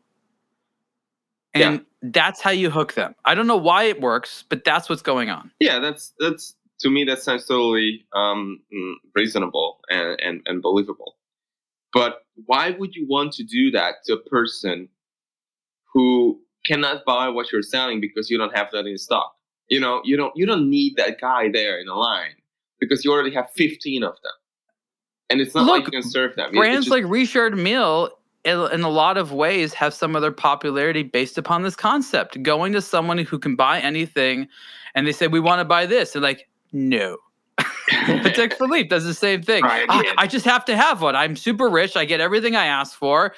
And yeah. that's how you hook them. I don't know why it works, but that's what's going on. Yeah, that's that's to me that sounds totally um, reasonable and, and, and believable. But why would you want to do that to a person who cannot buy what you're selling because you don't have that in stock? You know, you don't you don't need that guy there in a line because you already have fifteen of them, and it's not Look, like you can serve them. Brands just, like Richard Mille, in a lot of ways, have some of their popularity based upon this concept. Going to someone who can buy anything, and they say, we want to buy this. They're like, no. Patek Philippe does the same thing. Right, I, I just have to have one. I'm super rich. I get everything I ask for.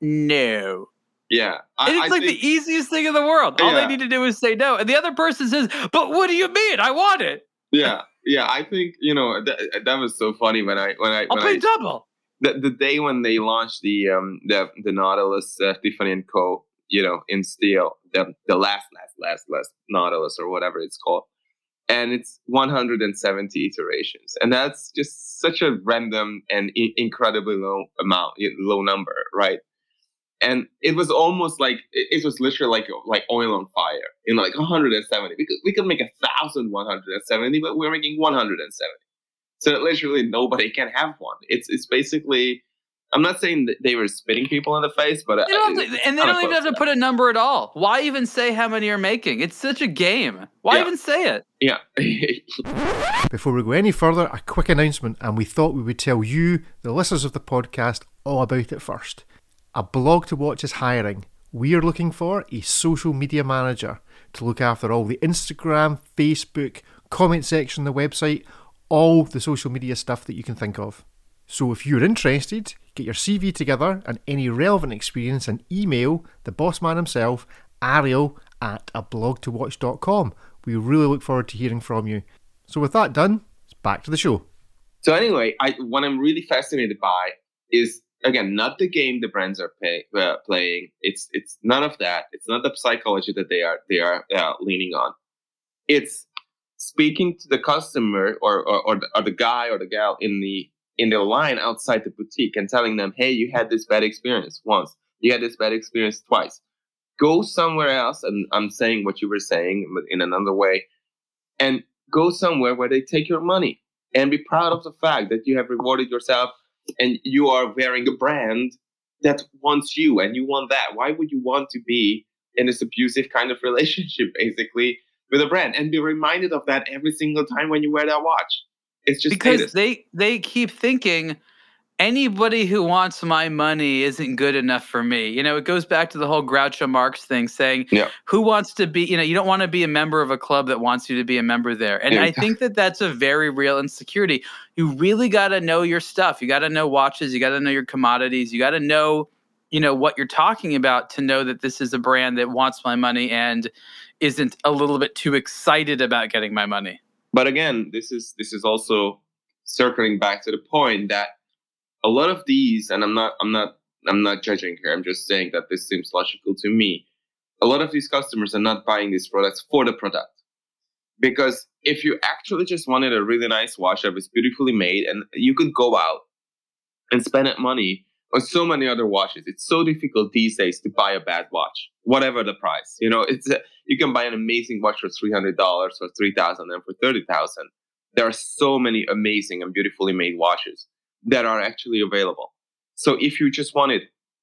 No. Yeah. I, it's I like think, the easiest thing in the world. All yeah. they need to do is say no. And the other person says, but what do you mean? I want it. Yeah. Yeah. I think, you know, that, that was so funny when I, when I, I'll when pay I, double. The, the day when they launched the um the the Nautilus uh, Tiffany and Co, you know, in steel, the the last last last last Nautilus or whatever it's called, and it's one hundred seventy iterations, and that's just such a random and I- incredibly low amount, low number, right? And it was almost like it, it was literally like like oil on fire, in like one hundred seventy. We could we could make a thousand one hundred seventy, but we're making one hundred seventy. So literally nobody can have one. It's it's basically, I'm not saying that they were spitting people in the face, but they don't to, and they don't even have to put a number at all. Why even say how many you're making? It's such a game. Why yeah. even say it? Yeah. Before we go any further, a quick announcement, and we thought we would tell you, the listeners of the podcast, all about it first. A Blog to Watch is hiring. We are looking for a social media manager to look after all the Instagram, Facebook, comment section on the website, all the social media stuff that you can think of. So if you're interested, get your C V together and any relevant experience and email the boss man himself, Ariel, at a blog to watch dot com. We really look forward to hearing from you. So with that done, it's back to the show. So anyway, I, what I'm really fascinated by is, again, not the game the brands are pay, uh, playing. It's it's none of that. It's not the psychology that they are they are uh, leaning on. It's speaking to the customer or or, or, the, or the guy or the gal in the in the line outside the boutique and telling them, hey, you had this bad experience once. You had this bad experience twice. Go somewhere else, and I'm saying what you were saying but in another way, and go somewhere where they take your money and be proud of the fact that you have rewarded yourself and you are wearing a brand that wants you and you want that. Why would you want to be in this abusive kind of relationship, basically, with a brand and be reminded of that every single time when you wear that watch? It's just because status. they they keep thinking anybody who wants my money isn't good enough for me. You know, it goes back to the whole Groucho Marx thing saying, yeah. who wants to be, you know, you don't want to be a member of a club that wants you to be a member there. And yeah. I think that that's a very real insecurity. You really got to know your stuff. You got to know watches. You got to know your commodities. You got to know, you know, what you're talking about to know that this is a brand that wants my money and isn't a little bit too excited about getting my money. But again, this is this is also circling back to the point that a lot of these, and I'm not, I'm not, I'm not judging here. I'm just saying that this seems logical to me. A lot of these customers are not buying these products for the product. Because if you actually just wanted a really nice watch that was beautifully made, and you could go out and spend that money on so many other watches. It's so difficult these days to buy a bad watch, whatever the price. You know, it's a, you can buy an amazing watch for three hundred dollars or three thousand dollars and for thirty thousand dollars. There are so many amazing and beautifully made watches that are actually available. So if you just wanted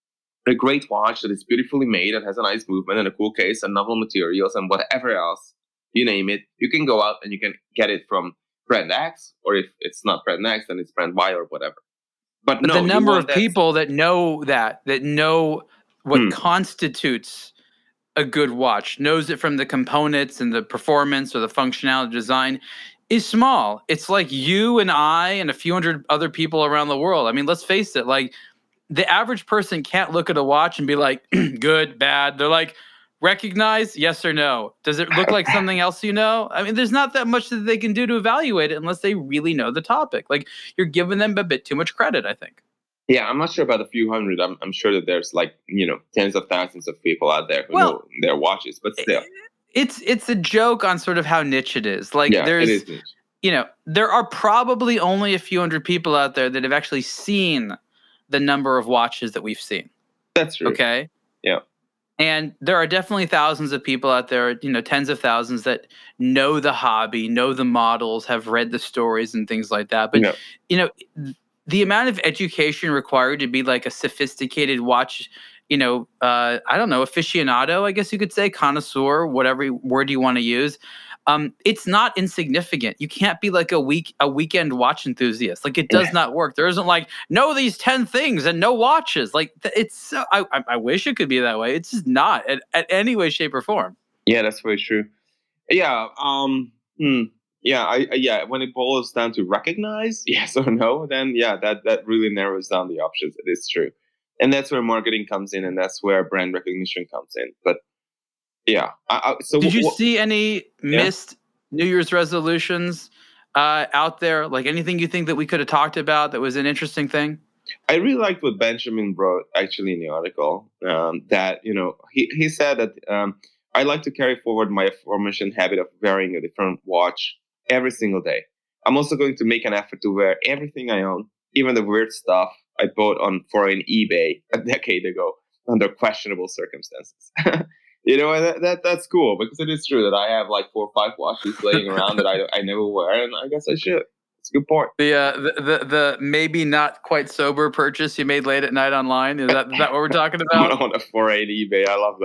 a great watch that is beautifully made and has a nice movement and a cool case and novel materials and whatever else, you name it, you can go out and you can get it from brand X, or if it's not brand X, then it's brand Y or whatever. But, but no, the number of that... people that know that, that know what hmm. constitutes a good watch, knows it from the components and the performance or the functionality design, is small. It's like you and I and a few hundred other people around the world. I mean, let's face it, like the average person can't look at a watch and be like, good, bad. They're like, recognize, yes or no. Does it look like something else you know? I mean, there's not that much that they can do to evaluate it unless they really know the topic. Like, you're giving them a bit too much credit, I think. Yeah, I'm not sure about a few hundred. I'm, I'm sure that there's like, you know, tens of thousands of people out there who well, know their watches, but still. It's it's a joke on sort of how niche it is. Like, yeah, there's, it is niche. You know, there are probably only a few hundred people out there that have actually seen the number of watches that we've seen. That's true. Okay? Yeah. And there are definitely thousands of people out there, you know, tens of thousands that know the hobby, know the models, have read the stories and things like that. But, yeah. you know, the amount of education required to be like a sophisticated watch, you know, uh, I don't know, aficionado, I guess you could say, connoisseur, whatever word you want to use. Um, it's not insignificant. You can't be like a week a weekend watch enthusiast. Like, it does yeah. not work. There isn't like, know these ten things and no watches. Like, it's so, I, I, I wish it could be that way. It's just not at, at any way, shape, or form. Yeah, that's very true. Yeah. Um. Hmm, yeah. I, I. Yeah. When it boils down to recognize, yes or no, then yeah, that that really narrows down the options. It is true, and that's where marketing comes in, and that's where brand recognition comes in. But yeah. I, I, so did you w- see any missed yeah. New Year's resolutions uh, out there? Like anything you think that we could have talked about that was an interesting thing? I really liked what Benjamin wrote actually in the article. Um, that you know he he said that um, I like to carry forward my aforementioned habit of wearing a different watch every single day. I'm also going to make an effort to wear everything I own, even the weird stuff I bought on foreign eBay a decade ago under questionable circumstances. You know, that, that that's cool because it is true that I have like four or five watches laying around that I I never wear, and I guess I should. It's a good point. The uh, the, the the maybe not quite sober purchase you made late at night online, is that is that what we're talking about? On a foreign eBay, I love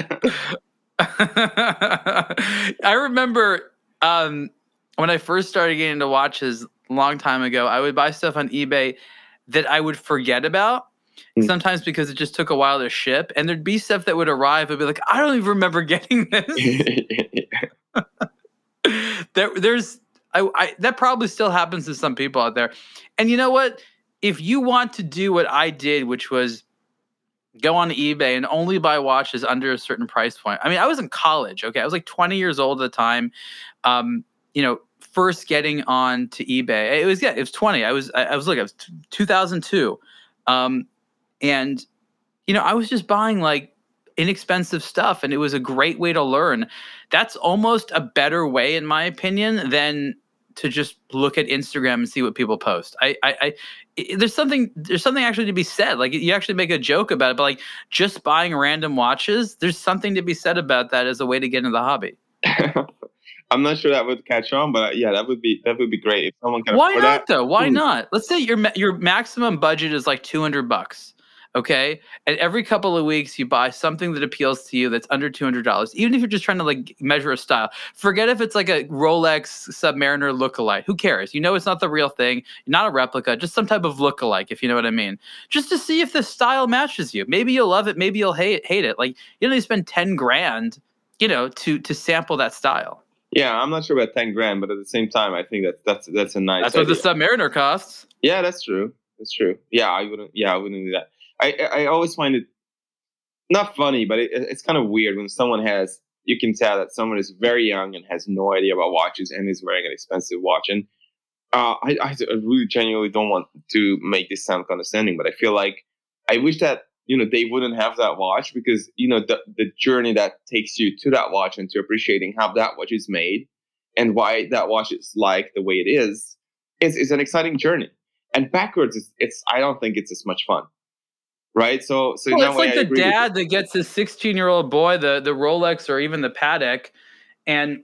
that. I remember um, when I first started getting into watches a long time ago, I would buy stuff on eBay that I would forget about. Sometimes because it just took a while to ship, and there'd be stuff that would arrive. I'd be like, I don't even remember getting this. there, there's, I, I, that probably still happens to some people out there. And you know what? If you want to do what I did, which was go on eBay and only buy watches under a certain price point. I mean, I was in college. Okay, I was like twenty years old at the time. Um, you know, first getting on to eBay. It was yeah, it was twenty. I was, I, I was looking. It was two thousand two. Um, And, you know, I was just buying like inexpensive stuff, and it was a great way to learn. That's almost a better way, in my opinion, than to just look at Instagram and see what people post. I, I, I it, there's something, there's something actually to be said. Like, you actually make a joke about it, but like just buying random watches, there's something to be said about that as a way to get into the hobby. I'm not sure that would catch on, but yeah, that would be that would be great if someone can. Why not that. though? Why hmm. not? Let's say your your maximum budget is like two hundred bucks. Okay, and every couple of weeks you buy something that appeals to you that's under two hundred dollars, even if you're just trying to like measure a style. Forget if it's like a Rolex Submariner lookalike. Who cares? You know it's not the real thing, not a replica, just some type of lookalike, if you know what I mean. Just to see if the style matches you. Maybe you'll love it, maybe you'll hate hate it. Like, you don't need to spend ten grand, you know, to to sample that style. Yeah, I'm not sure about ten grand, but at the same time, I think that that's that's a nice. That's idea. What the Submariner costs. Yeah, that's true. That's true. Yeah, I wouldn't. Yeah, I wouldn't do that. I, I always find it not funny, but it, it's kind of weird when someone has, you can tell that someone is very young and has no idea about watches and is wearing an expensive watch. And Uh, I, I really genuinely don't want to make this sound condescending, but I feel like I wish that, you know, they wouldn't have that watch, because, you know, the, the journey that takes you to that watch and to appreciating how that watch is made and why that watch is like the way it is, is, is an exciting journey. And backwards, it's, it's I don't think it's as much fun. Right? So, so well, in it's that way, like I the agree with dad you. that gets his sixteen-year-old boy the, the Rolex or even the Patek, and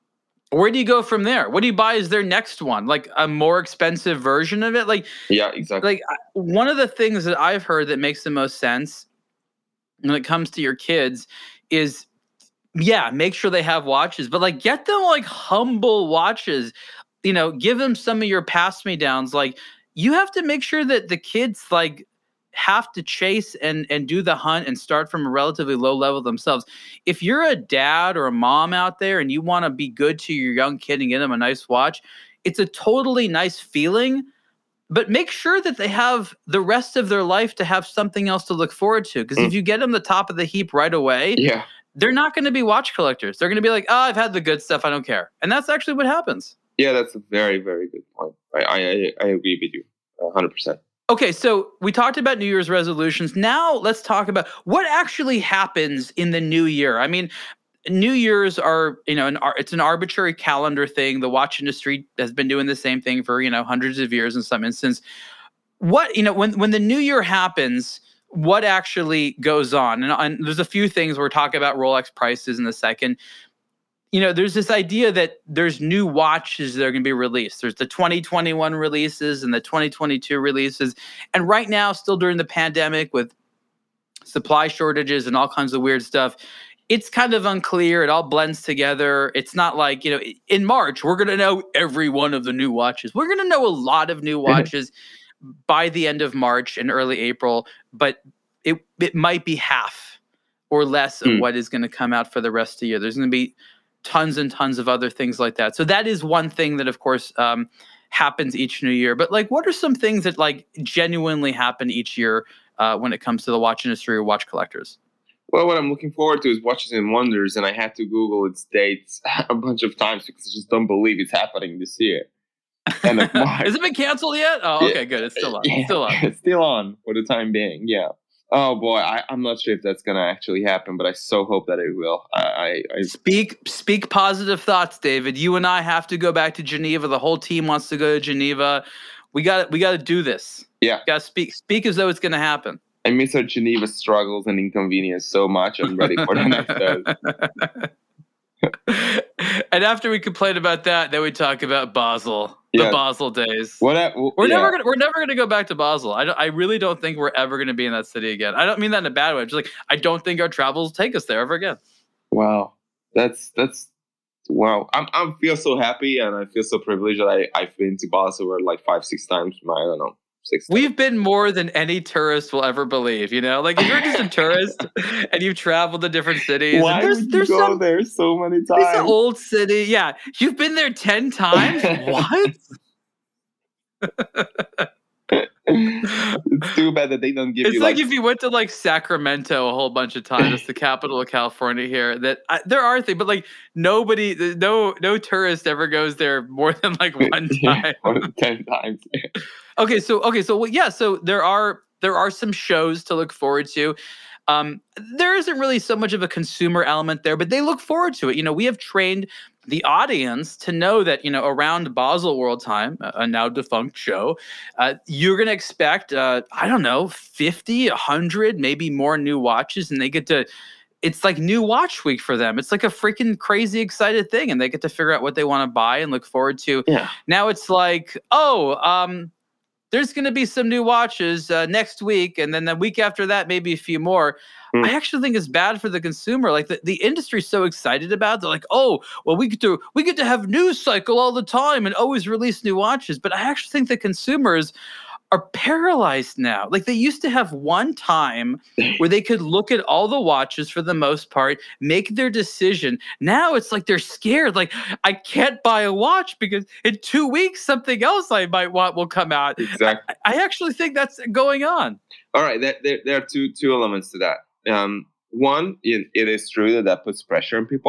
where do you go from there? What do you buy as their next one? Like a more expensive version of it? Like, Yeah, exactly. like one of the things that I've heard that makes the most sense when it comes to your kids is, yeah, make sure they have watches, but like get them like humble watches. You know, give them some of your pass-me-downs. Like you have to make sure that the kids like have to chase and and do the hunt and start from a relatively low level themselves. If you're a dad or a mom out there and you want to be good to your young kid and get them a nice watch, it's a totally nice feeling, but make sure that they have the rest of their life to have something else to look forward to. Because mm. if you get them the top of the heap right away, yeah, they're not going to be watch collectors. They're going to be like, oh, I've had the good stuff, I don't care. And that's actually what happens. Yeah, that's a very, very good point. I I, I agree with you one hundred percent. Okay, so we talked about New Year's resolutions. Now let's talk about what actually happens in the new year. I mean, New Year's are, you know, an, it's an arbitrary calendar thing. The watch industry has been doing the same thing for, you know, hundreds of years in some instance. What, you know, when, when the new year happens, what actually goes on? And, and there's a few things we're talking about Rolex prices in a second. You know, there's this idea that there's new watches that are going to be released. There's the twenty twenty-one releases and the twenty twenty-two releases. And right now, still during the pandemic with supply shortages and all kinds of weird stuff, it's kind of unclear. It all blends together. It's not like, you know, in March, we're going to know every one of the new watches. We're going to know a lot of new watches by the end of March and early April, but it it might be half or less of mm. what is going to come out for the rest of the year. There's going to be tons and tons of other things like that. So that is one thing that, of course, um, happens each new year. But like, what are some things that like genuinely happen each year uh, when it comes to the watch industry or watch collectors? Well, what I'm looking forward to is Watches and Wonders, and I had to Google its dates a bunch of times because I just don't believe it's happening this year. And has it been canceled yet? Oh, okay, yeah, good. It's still on. Yeah, it's still on. It's still on for the time being. Yeah. Oh boy, I, I'm not sure if that's gonna actually happen, but I so hope that it will. I, I, I speak speak positive thoughts, David. You and I have to go back to Geneva. The whole team wants to go to Geneva. We got we got to do this. Yeah, got to speak speak as though it's going to happen. I miss our Geneva struggles and inconvenience so much. I'm ready for the next time. And after we complain about that, then we talk about Basel. The yeah. Basel days. What I, well, we're yeah. never gonna we're never gonna go back to Basel. I don't, I really don't think we're ever gonna be in that city again. I don't mean that in a bad way. I'm just like I don't think our travels take us there ever again. Wow, that's that's wow. I'm I feel so happy and I feel so privileged that I I've been to Basel like five six times. I don't know. Six times. We've been more than any tourist will ever believe. You know, like if you're just a tourist and you've traveled to different cities, why there's, would you there's go some, there so many times? It's an old city. Yeah, you've been there ten times. What? It's too bad that they don't give it's you like, like if you went to like Sacramento a whole bunch of times. It's the capital of California here. That I, there are things, but like nobody, no, no tourist ever goes there more than like one time, more than ten times. Okay, so okay, so well, yeah, so there are there are some shows to look forward to. Um, there isn't really so much of a consumer element there, but they look forward to it. You know, we have trained the audience to know that, you know, around Basel World Time, a now defunct show, uh, you're going to expect, uh, I don't know, fifty, one hundred, maybe more new watches, and they get to, it's like new watch week for them. It's like a freaking crazy excited thing, and they get to figure out what they want to buy and look forward to. Yeah. Now it's like, oh, um, there's going to be some new watches uh, next week, and then the week after that, maybe a few more. Mm. I actually think it's bad for the consumer. Like the, the industry's so excited about it. They're like, oh, well, we get to we get to have news cycle all the time and always release new watches. But I actually think the consumers are paralyzed now. Like they used to have one time where they could look at all the watches for the most part, make their decision. Now it's like they're scared. Like I can't buy a watch because in two weeks something else I might want will come out. Exactly. I, I actually think that's going on. All right, there, there, there are two two elements to that. Um, one, it, it is true that that puts pressure on people.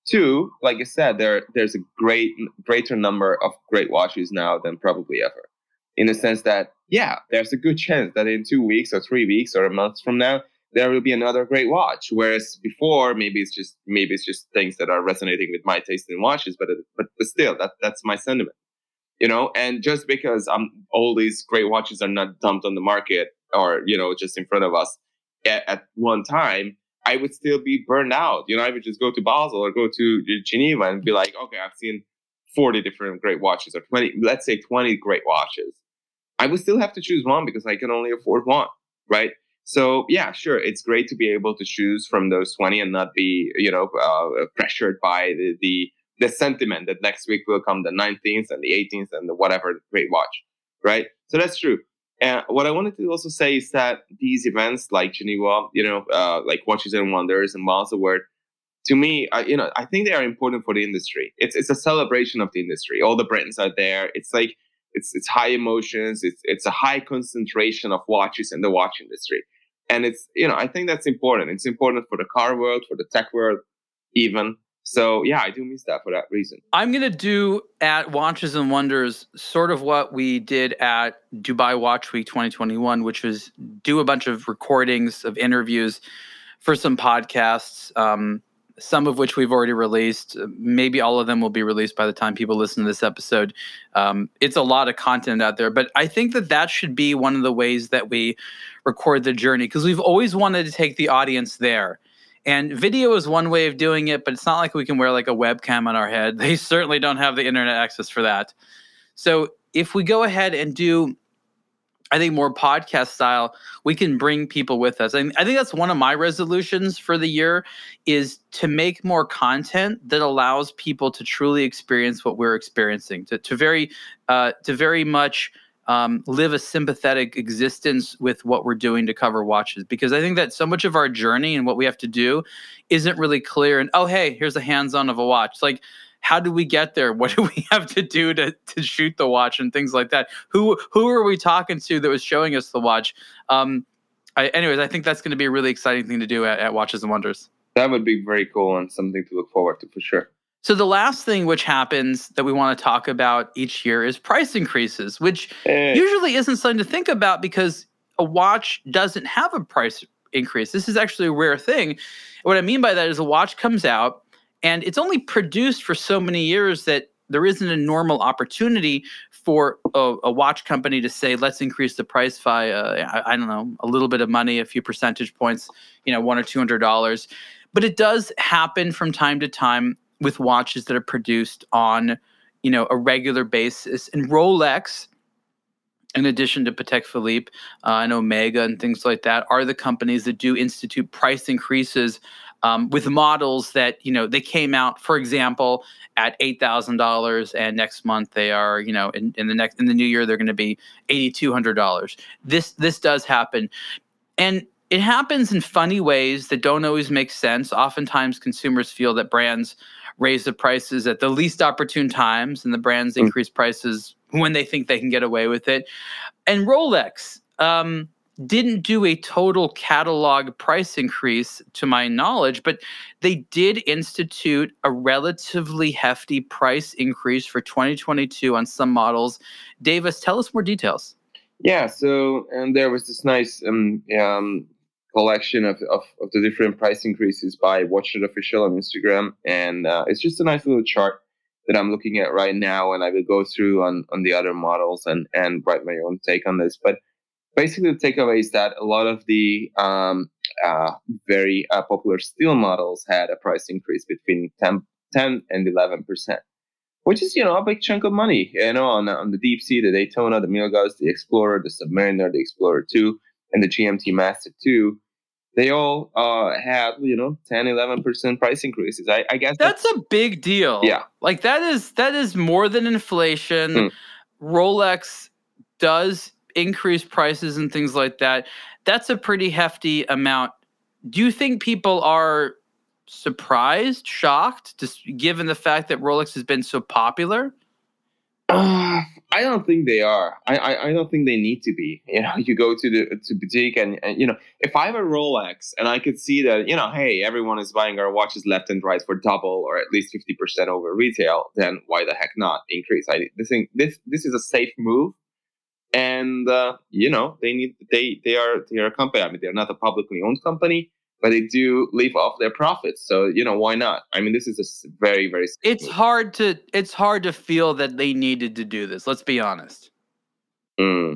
Two, like I said, there there's a great greater number of great watches now than probably ever. In the sense that, yeah, there's a good chance that in two weeks or three weeks or a month from now, there will be another great watch. Whereas before, maybe it's just maybe it's just things that are resonating with my taste in watches, but but, but still, that that's my sentiment. You know, and just because um, all these great watches are not dumped on the market or, you know, just in front of us at, at one time, I would still be burned out. You know, I would just go to Basel or go to Geneva and be like, okay, I've seen forty different great watches or twenty, let's say twenty great watches. I would still have to choose one because I can only afford one, right? So yeah, sure, it's great to be able to choose from those twenty and not be, you know, uh, pressured by the, the the sentiment that next week will come the nineteenth and the eighteenth and the whatever great watch, right? So that's true. And what I wanted to also say is that these events like Geneva, you know, uh, like Watches and Wonders and Miles Award, to me, I, you know, I think they are important for the industry. It's it's a celebration of the industry. All the brands are there. It's like it's it's high emotions. It's it's a high concentration of watches in the watch industry, and it's you know I think that's important. It's important for the car world, for the tech world, even. So yeah, I do miss that for that reason. I'm going to do at Watches and Wonders sort of what we did at Dubai Watch Week twenty twenty-one, which was do a bunch of recordings of interviews for some podcasts, um, some of which we've already released. Maybe all of them will be released by the time people listen to this episode. Um, it's a lot of content out there, but I think that that should be one of the ways that we record the journey, because we've always wanted to take the audience there. And video is one way of doing it, but it's not like we can wear like a webcam on our head. They certainly don't have the internet access for that. So if we go ahead and do, I think, more podcast style, we can bring people with us. And I think that's one of my resolutions for the year, is to make more content that allows people to truly experience what we're experiencing, to, to very, uh, to very much Um, live a sympathetic existence with what we're doing to cover watches, because I think that so much of our journey and what we have to do isn't really clear. And, oh, hey, here's a hands-on of a watch. Like, how do we get there? What do we have to do to, to shoot the watch and things like that? Who who are we talking to that was showing us the watch? Um, I, anyways, I think that's going to be a really exciting thing to do at, at Watches and Wonders. That would be very cool and something to look forward to for sure. So the last thing which happens that we want to talk about each year is price increases, which hey. usually isn't something to think about because a watch doesn't have a price increase. This is actually a rare thing. What I mean by that is a watch comes out and it's only produced for so many years that there isn't a normal opportunity for a, a watch company to say, let's increase the price by, uh, I, I don't know, a little bit of money, a few percentage points, you know, one or two hundred dollars. But it does happen from time to time with watches that are produced on, you know, a regular basis. And Rolex, in addition to Patek Philippe uh, and Omega and things like that, are the companies that do institute price increases um, with models that, you know, they came out, for example, at eight thousand dollars, and next month they are, you know, in, in the next in the new year they're going to be eight thousand two hundred dollars. This this does happen, and it happens in funny ways that don't always make sense. Oftentimes, consumers feel that brands raise the prices at the least opportune times, and the brands increase prices when they think they can get away with it. And Rolex um, didn't do a total catalog price increase, to my knowledge, but they did institute a relatively hefty price increase for twenty twenty-two on some models. Davis, tell us more details. Yeah, so and there was this nice um, um, collection of, of, of the different price increases by Watchnet Official on Instagram. And uh, it's just a nice little chart that I'm looking at right now. And I will go through on, on the other models and, and write my own take on this. But basically, the takeaway is that a lot of the um, uh, very uh, popular steel models had a price increase between ten, ten and eleven percent, which is, you know, a big chunk of money, you know, on, on the Deep Sea, the Daytona, the Milgauss, the Explorer, the Submariner, the Explorer two, and the G M T Master two. They all uh, had, you know, ten, eleven percent price increases. I, I guess that's, that's a big deal. Yeah. Like that is, that is more than inflation. Mm. Rolex does increase prices and things like that. That's a pretty hefty amount. Do you think people are surprised, shocked, just given the fact that Rolex has been so popular? Uh, I don't think they are. I, I I don't think they need to be. You know, you go to the to boutique and, and you know, if I were Rolex and I could see that, you know, hey, everyone is buying our watches left and right for double or at least fifty percent over retail, then why the heck not increase? I think this this is a safe move, and uh, you know, they need they they are they are a company. I mean, they're not a publicly owned company, but they do live off their profits. So, you know, why not? I mean, this is a very, very... It's move. hard to it's hard to feel that they needed to do this. Let's be honest. Mm.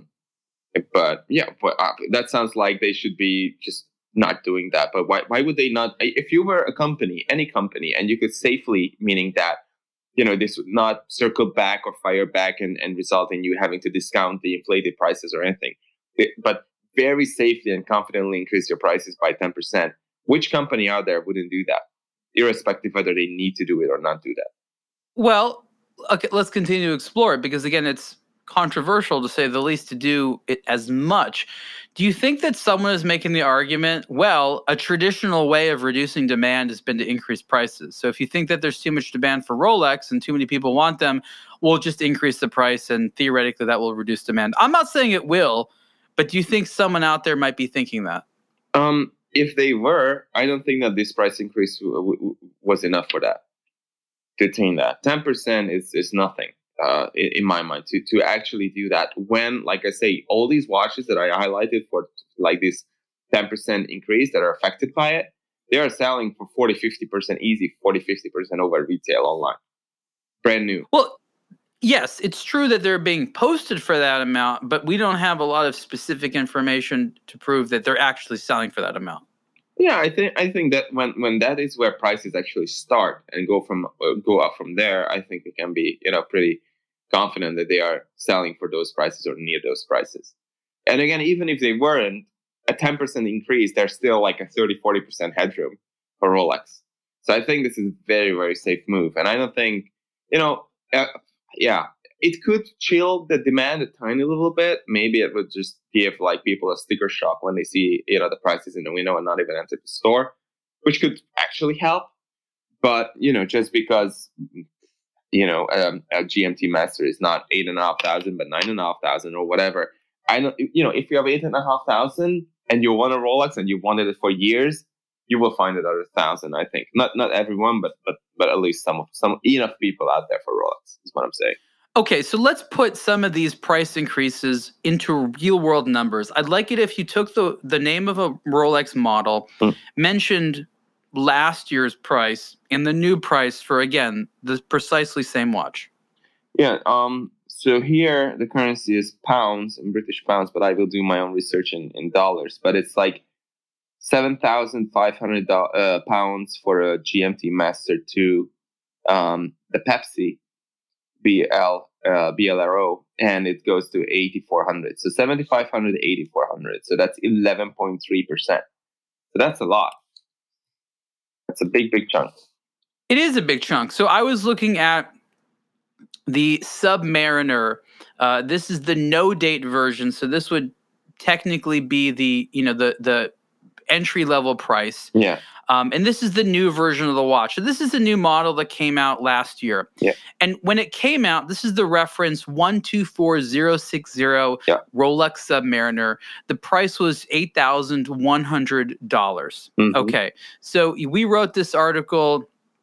But yeah, but, uh, that sounds like they should be just not doing that. But why why would they not? If you were a company, any company, and you could safely, meaning that, you know, this would not circle back or fire back and, and result in you having to discount the inflated prices or anything. It, but very safely and confidently increase your prices by ten percent. Which company out there wouldn't do that, irrespective whether they need to do it or not do that? Well, okay, let's continue to explore it, because again, it's controversial to say the least to do it as much. Do you think that someone is making the argument, well, a traditional way of reducing demand has been to increase prices. So if you think that there's too much demand for Rolex and too many people want them, we'll just increase the price and theoretically that will reduce demand. I'm not saying it will, but do you think someone out there might be thinking that? Um, if they were, I don't think that this price increase w- w- was enough for that, to attain that. ten percent is, is nothing uh, in, in my mind to, to actually do that. When, like I say, all these watches that I highlighted for like this ten percent increase that are affected by it, they are selling for forty, fifty percent easy, forty, fifty percent over retail online. Brand new. Well, yes, it's true that they're being posted for that amount, but we don't have a lot of specific information to prove that they're actually selling for that amount. Yeah, I think I think that when, when that is where prices actually start and go from uh, go up from there, I think we can be, you know, pretty confident that they are selling for those prices or near those prices. And again, even if they weren't, a ten percent increase, there's still like a thirty, forty percent headroom for Rolex. So I think this is a very, very safe move. And I don't think, you know, uh, yeah, it could chill the demand a tiny little bit. Maybe it would just give like people a sticker shock when they see, you know, the prices in the window and not even enter the store, which could actually help. But, you know, just because, you know, um, a G M T Master is not eight and a half thousand, but nine and a half thousand or whatever. I know, you know, if you have eight and a half thousand and you want a Rolex and you wanted it for years, you will find it at a thousand. I think not not everyone, but but but at least some some enough people out there for Rolex is what I'm saying. Okay, so let's put some of these price increases into real world numbers. I'd like it if you took the the name of a Rolex model, mm. mentioned last year's price and the new price for, again, the precisely same watch. Yeah. Um. So here the currency is pounds and British pounds, but I will do my own research in, in dollars. But it's like seven thousand five hundred uh, pounds for a G M T Master two, um, the Pepsi B L uh, B L R O, and it goes to eighty-four hundred. So seventy-five hundred, eighty-four hundred. So that's eleven point three percent. So that's a lot. That's a big, big chunk. It is a big chunk. So I was looking at the Submariner. Uh, this is the no date version. So this would technically be the, you know, the the entry level price. Yeah. Um, and this is the new version of the watch. So this is the new model that came out last year. Yeah. And when it came out, this is the reference one two four zero six zero yeah. Rolex Submariner. The price was eight thousand one hundred dollars. Mm-hmm. Okay. So we wrote this article,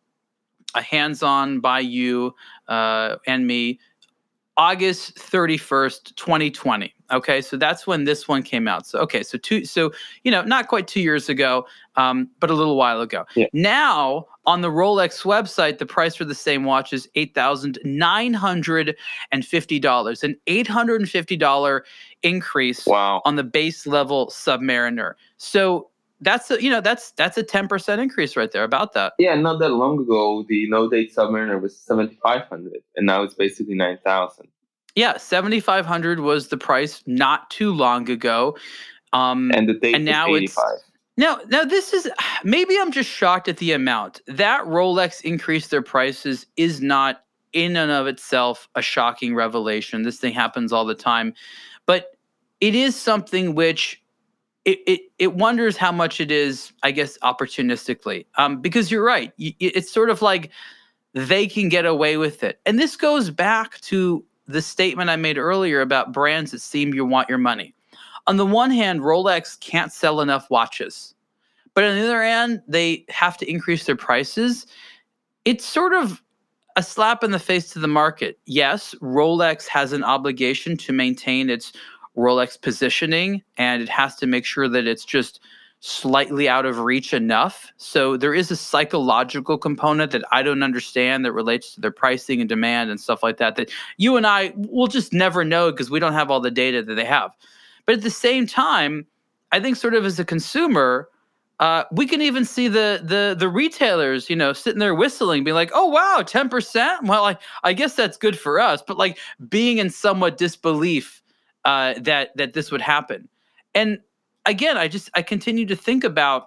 a hands-on by you uh, and me, August thirty-first, twenty twenty. Okay, so that's when this one came out. So okay, so two, so you know, not quite two years ago, um, but a little while ago. Yeah. Now on the Rolex website, the price for the same watch is eight thousand nine hundred and fifty dollars, an eight hundred and fifty dollar increase. Wow. On the base level Submariner. So that's a, you know, that's that's a ten percent increase right there. About that. Yeah, not that long ago, the no date Submariner was seventy-five hundred, and now it's basically nine thousand. Yeah, seventy-five hundred was the price not too long ago. Um, and the date and now is eighty-five. It's, now, now this is, maybe I'm just shocked at the amount. That Rolex increased their prices is not in and of itself a shocking revelation. This thing happens all the time. But it is something which it it, it wonders how much it is, I guess, opportunistically. Um, because you're right. It's sort of like they can get away with it. And this goes back to the statement I made earlier about brands that seem you want your money. On the one hand, Rolex can't sell enough watches, but on the other hand, they have to increase their prices. It's sort of a slap in the face to the market. Yes, Rolex has an obligation to maintain its Rolex positioning, and it has to make sure that it's just slightly out of reach enough. So there is a psychological component that I don't understand that relates to their pricing and demand and stuff like that, that you and I will just never know because we don't have all the data that they have. But at the same time, I think sort of as a consumer, uh, we can even see the the the retailers, you know, sitting there whistling, being like, oh, wow, ten percent? Well, I, I guess that's good for us. But like being in somewhat disbelief uh, that that this would happen. And again, I just I continue to think about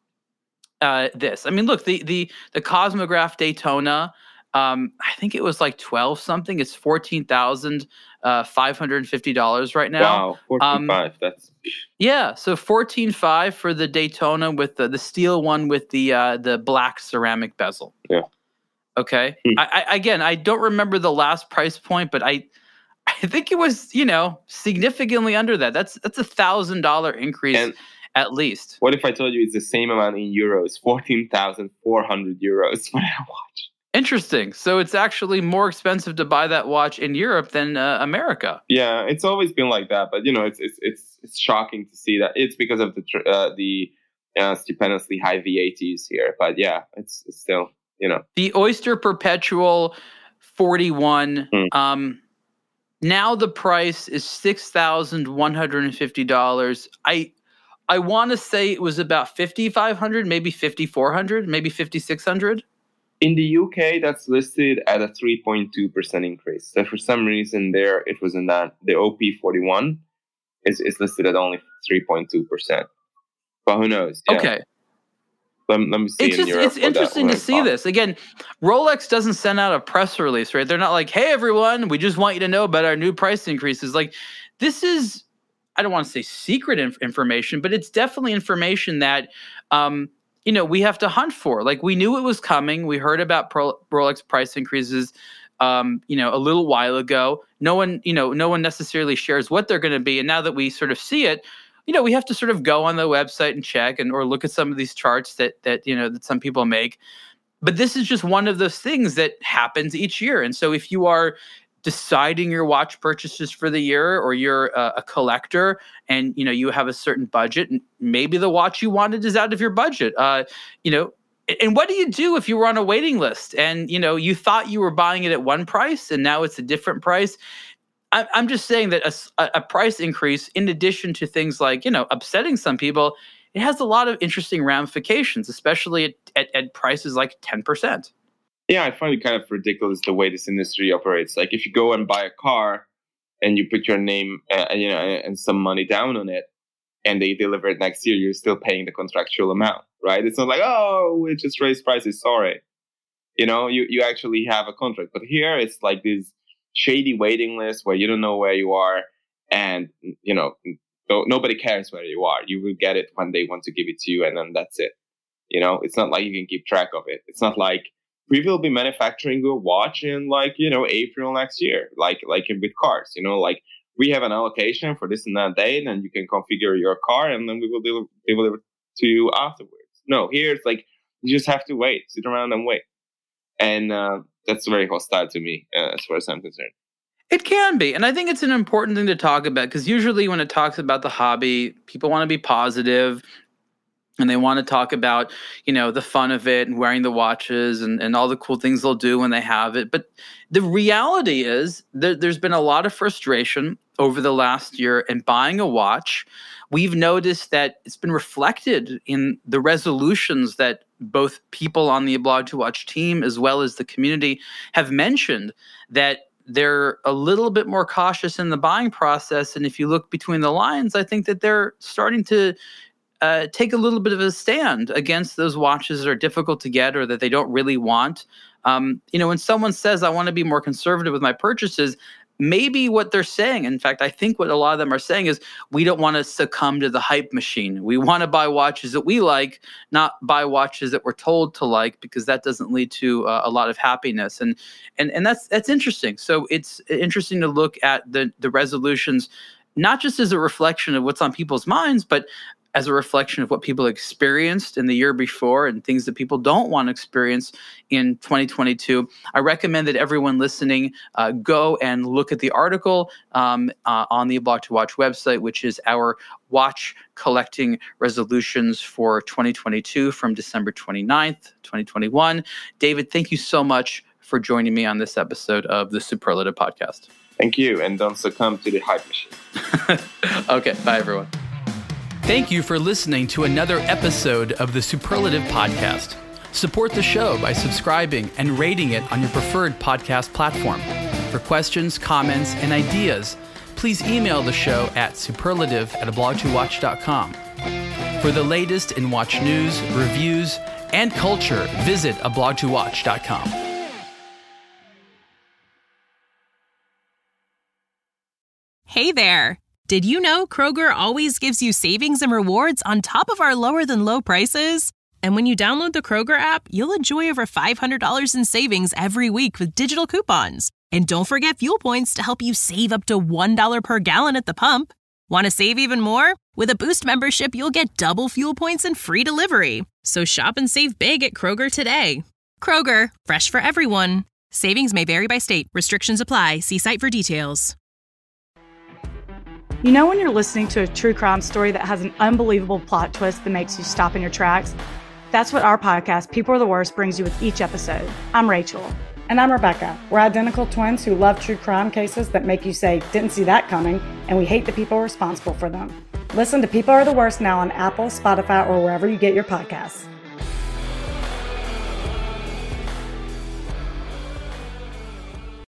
uh, this. I mean, look, the the the Cosmograph Daytona, um, I think it was like twelve something. It's fourteen thousand uh, five hundred and fifty dollars right now. Wow, fourteen five. Um, that's yeah. So fourteen five for the Daytona with the the steel one with the uh, the black ceramic bezel. Yeah. Okay. Hmm. I, I again, I don't remember the last price point, but I. I think it was, you know, significantly under that. That's that's a thousand dollar increase and at least. What if I told you it's the same amount in euros, fourteen thousand four hundred euros for that watch? Interesting. So it's actually more expensive to buy that watch in Europe than uh, America. Yeah, it's always been like that, but you know, it's it's it's it's shocking to see that. It's because of the uh, the uh, stupendously high V A Ts here, but yeah, it's, it's still, you know, the Oyster Perpetual forty-one. Hmm. Um, Now the price is six thousand one hundred fifty dollars. I I want to say it was about fifty-five hundred dollars, maybe fifty-four hundred dollars, maybe fifty-six hundred dollars. In the U K, that's listed at a three point two percent increase. So for some reason there, it was in that the O P forty-one is, is listed at only three point two percent. But who knows? Yeah. Okay. Let, let me see. It's just it's interesting to see this. Again, Rolex doesn't send out a press release, right? They're not like, hey, everyone, we just want you to know about our new price increases. Like, this is, I don't want to say secret inf- information, but it's definitely information that, um, you know, we have to hunt for. Like, we knew it was coming. We heard about Pro- Rolex price increases, um, you know, a little while ago. No one, you know, no one necessarily shares what they're going to be. And now that we sort of see it, you know, we have to sort of go on the website and check and or look at some of these charts that that you know that some people make. But this is just one of those things that happens each year. And so if you are deciding your watch purchases for the year, or you're a, a collector and you know you have a certain budget, and maybe the watch you wanted is out of your budget, uh, you know. And what do you do if you were on a waiting list and you know you thought you were buying it at one price and now it's a different price? I'm just saying that a, a price increase, in addition to things like, you know, upsetting some people, it has a lot of interesting ramifications, especially at, at, at prices like ten percent. Yeah, I find it kind of ridiculous the way this industry operates. Like if you go and buy a car and you put your name, uh, you know, and some money down on it, and they deliver it next year, you're still paying the contractual amount, right? It's not like, oh, we just raised prices, sorry. You know, you, you actually have a contract. But here it's like this shady waiting list where you don't know where you are, and you know nobody cares where you are. You will get it when they want to give it to you, and then that's it. You know, it's not like you can keep track of it. It's not like we will be manufacturing a watch in like you know April next year, like like with cars. You know, like we have an allocation for this and that date, and you can configure your car, and then we will deliver, deliver to you afterwards. No, here it's like you just have to wait, sit around and wait, and. Uh, That's very hostile to me, uh, as far as I'm concerned. It can be. And I think it's an important thing to talk about, because usually when it talks about the hobby, people want to be positive and they want to talk about, you know, the fun of it and wearing the watches and, and all the cool things they'll do when they have it. But the reality is there, there's been a lot of frustration over the last year in buying a watch. We've noticed that it's been reflected in the resolutions that both people on the Blog to Watch team as well as the community have mentioned, that they're a little bit more cautious in the buying process. And if you look between the lines, I think that they're starting to uh, take a little bit of a stand against those watches that are difficult to get or that they don't really want. Um, you know, when someone says, I want to be more conservative with my purchases, maybe what they're saying, in fact, I think what a lot of them are saying is we don't want to succumb to the hype machine. We want to buy watches that we like, not buy watches that we're told to like, because that doesn't lead to uh, a lot of happiness. And and and that's that's interesting. So it's interesting to look at the the resolutions, not just as a reflection of what's on people's minds, but as a reflection of what people experienced in the year before and things that people don't want to experience in twenty twenty-two. I recommend that everyone listening uh, go and look at the article um, uh, on the A Blog to Watch website, which is our watch collecting resolutions for twenty twenty-two from December twenty-ninth, twenty twenty-one. David, thank you so much for joining me on this episode of the Superlative Podcast. Thank you, and don't succumb to the hype machine. Okay, bye everyone. Thank you for listening to another episode of the Superlative Podcast. Support the show by subscribing and rating it on your preferred podcast platform. For questions, comments, and ideas, please email the show at superlative at a blog to watch dot com. For the latest in watch news, reviews, and culture, visit a blog to watch dot com. Hey there! Did you know Kroger always gives you savings and rewards on top of our lower than low prices? And when you download the Kroger app, you'll enjoy over five hundred dollars in savings every week with digital coupons. And don't forget fuel points to help you save up to one dollar per gallon at the pump. Want to save even more? With a Boost membership, you'll get double fuel points and free delivery. So shop and save big at Kroger today. Kroger, fresh for everyone. Savings may vary by state. Restrictions apply. See site for details. You know when you're listening to a true crime story that has an unbelievable plot twist that makes you stop in your tracks? That's what our podcast, People Are the Worst, brings you with each episode. I'm Rachel. And I'm Rebecca. We're identical twins who love true crime cases that make you say, didn't see that coming, and we hate the people responsible for them. Listen to People Are the Worst now on Apple, Spotify, or wherever you get your podcasts.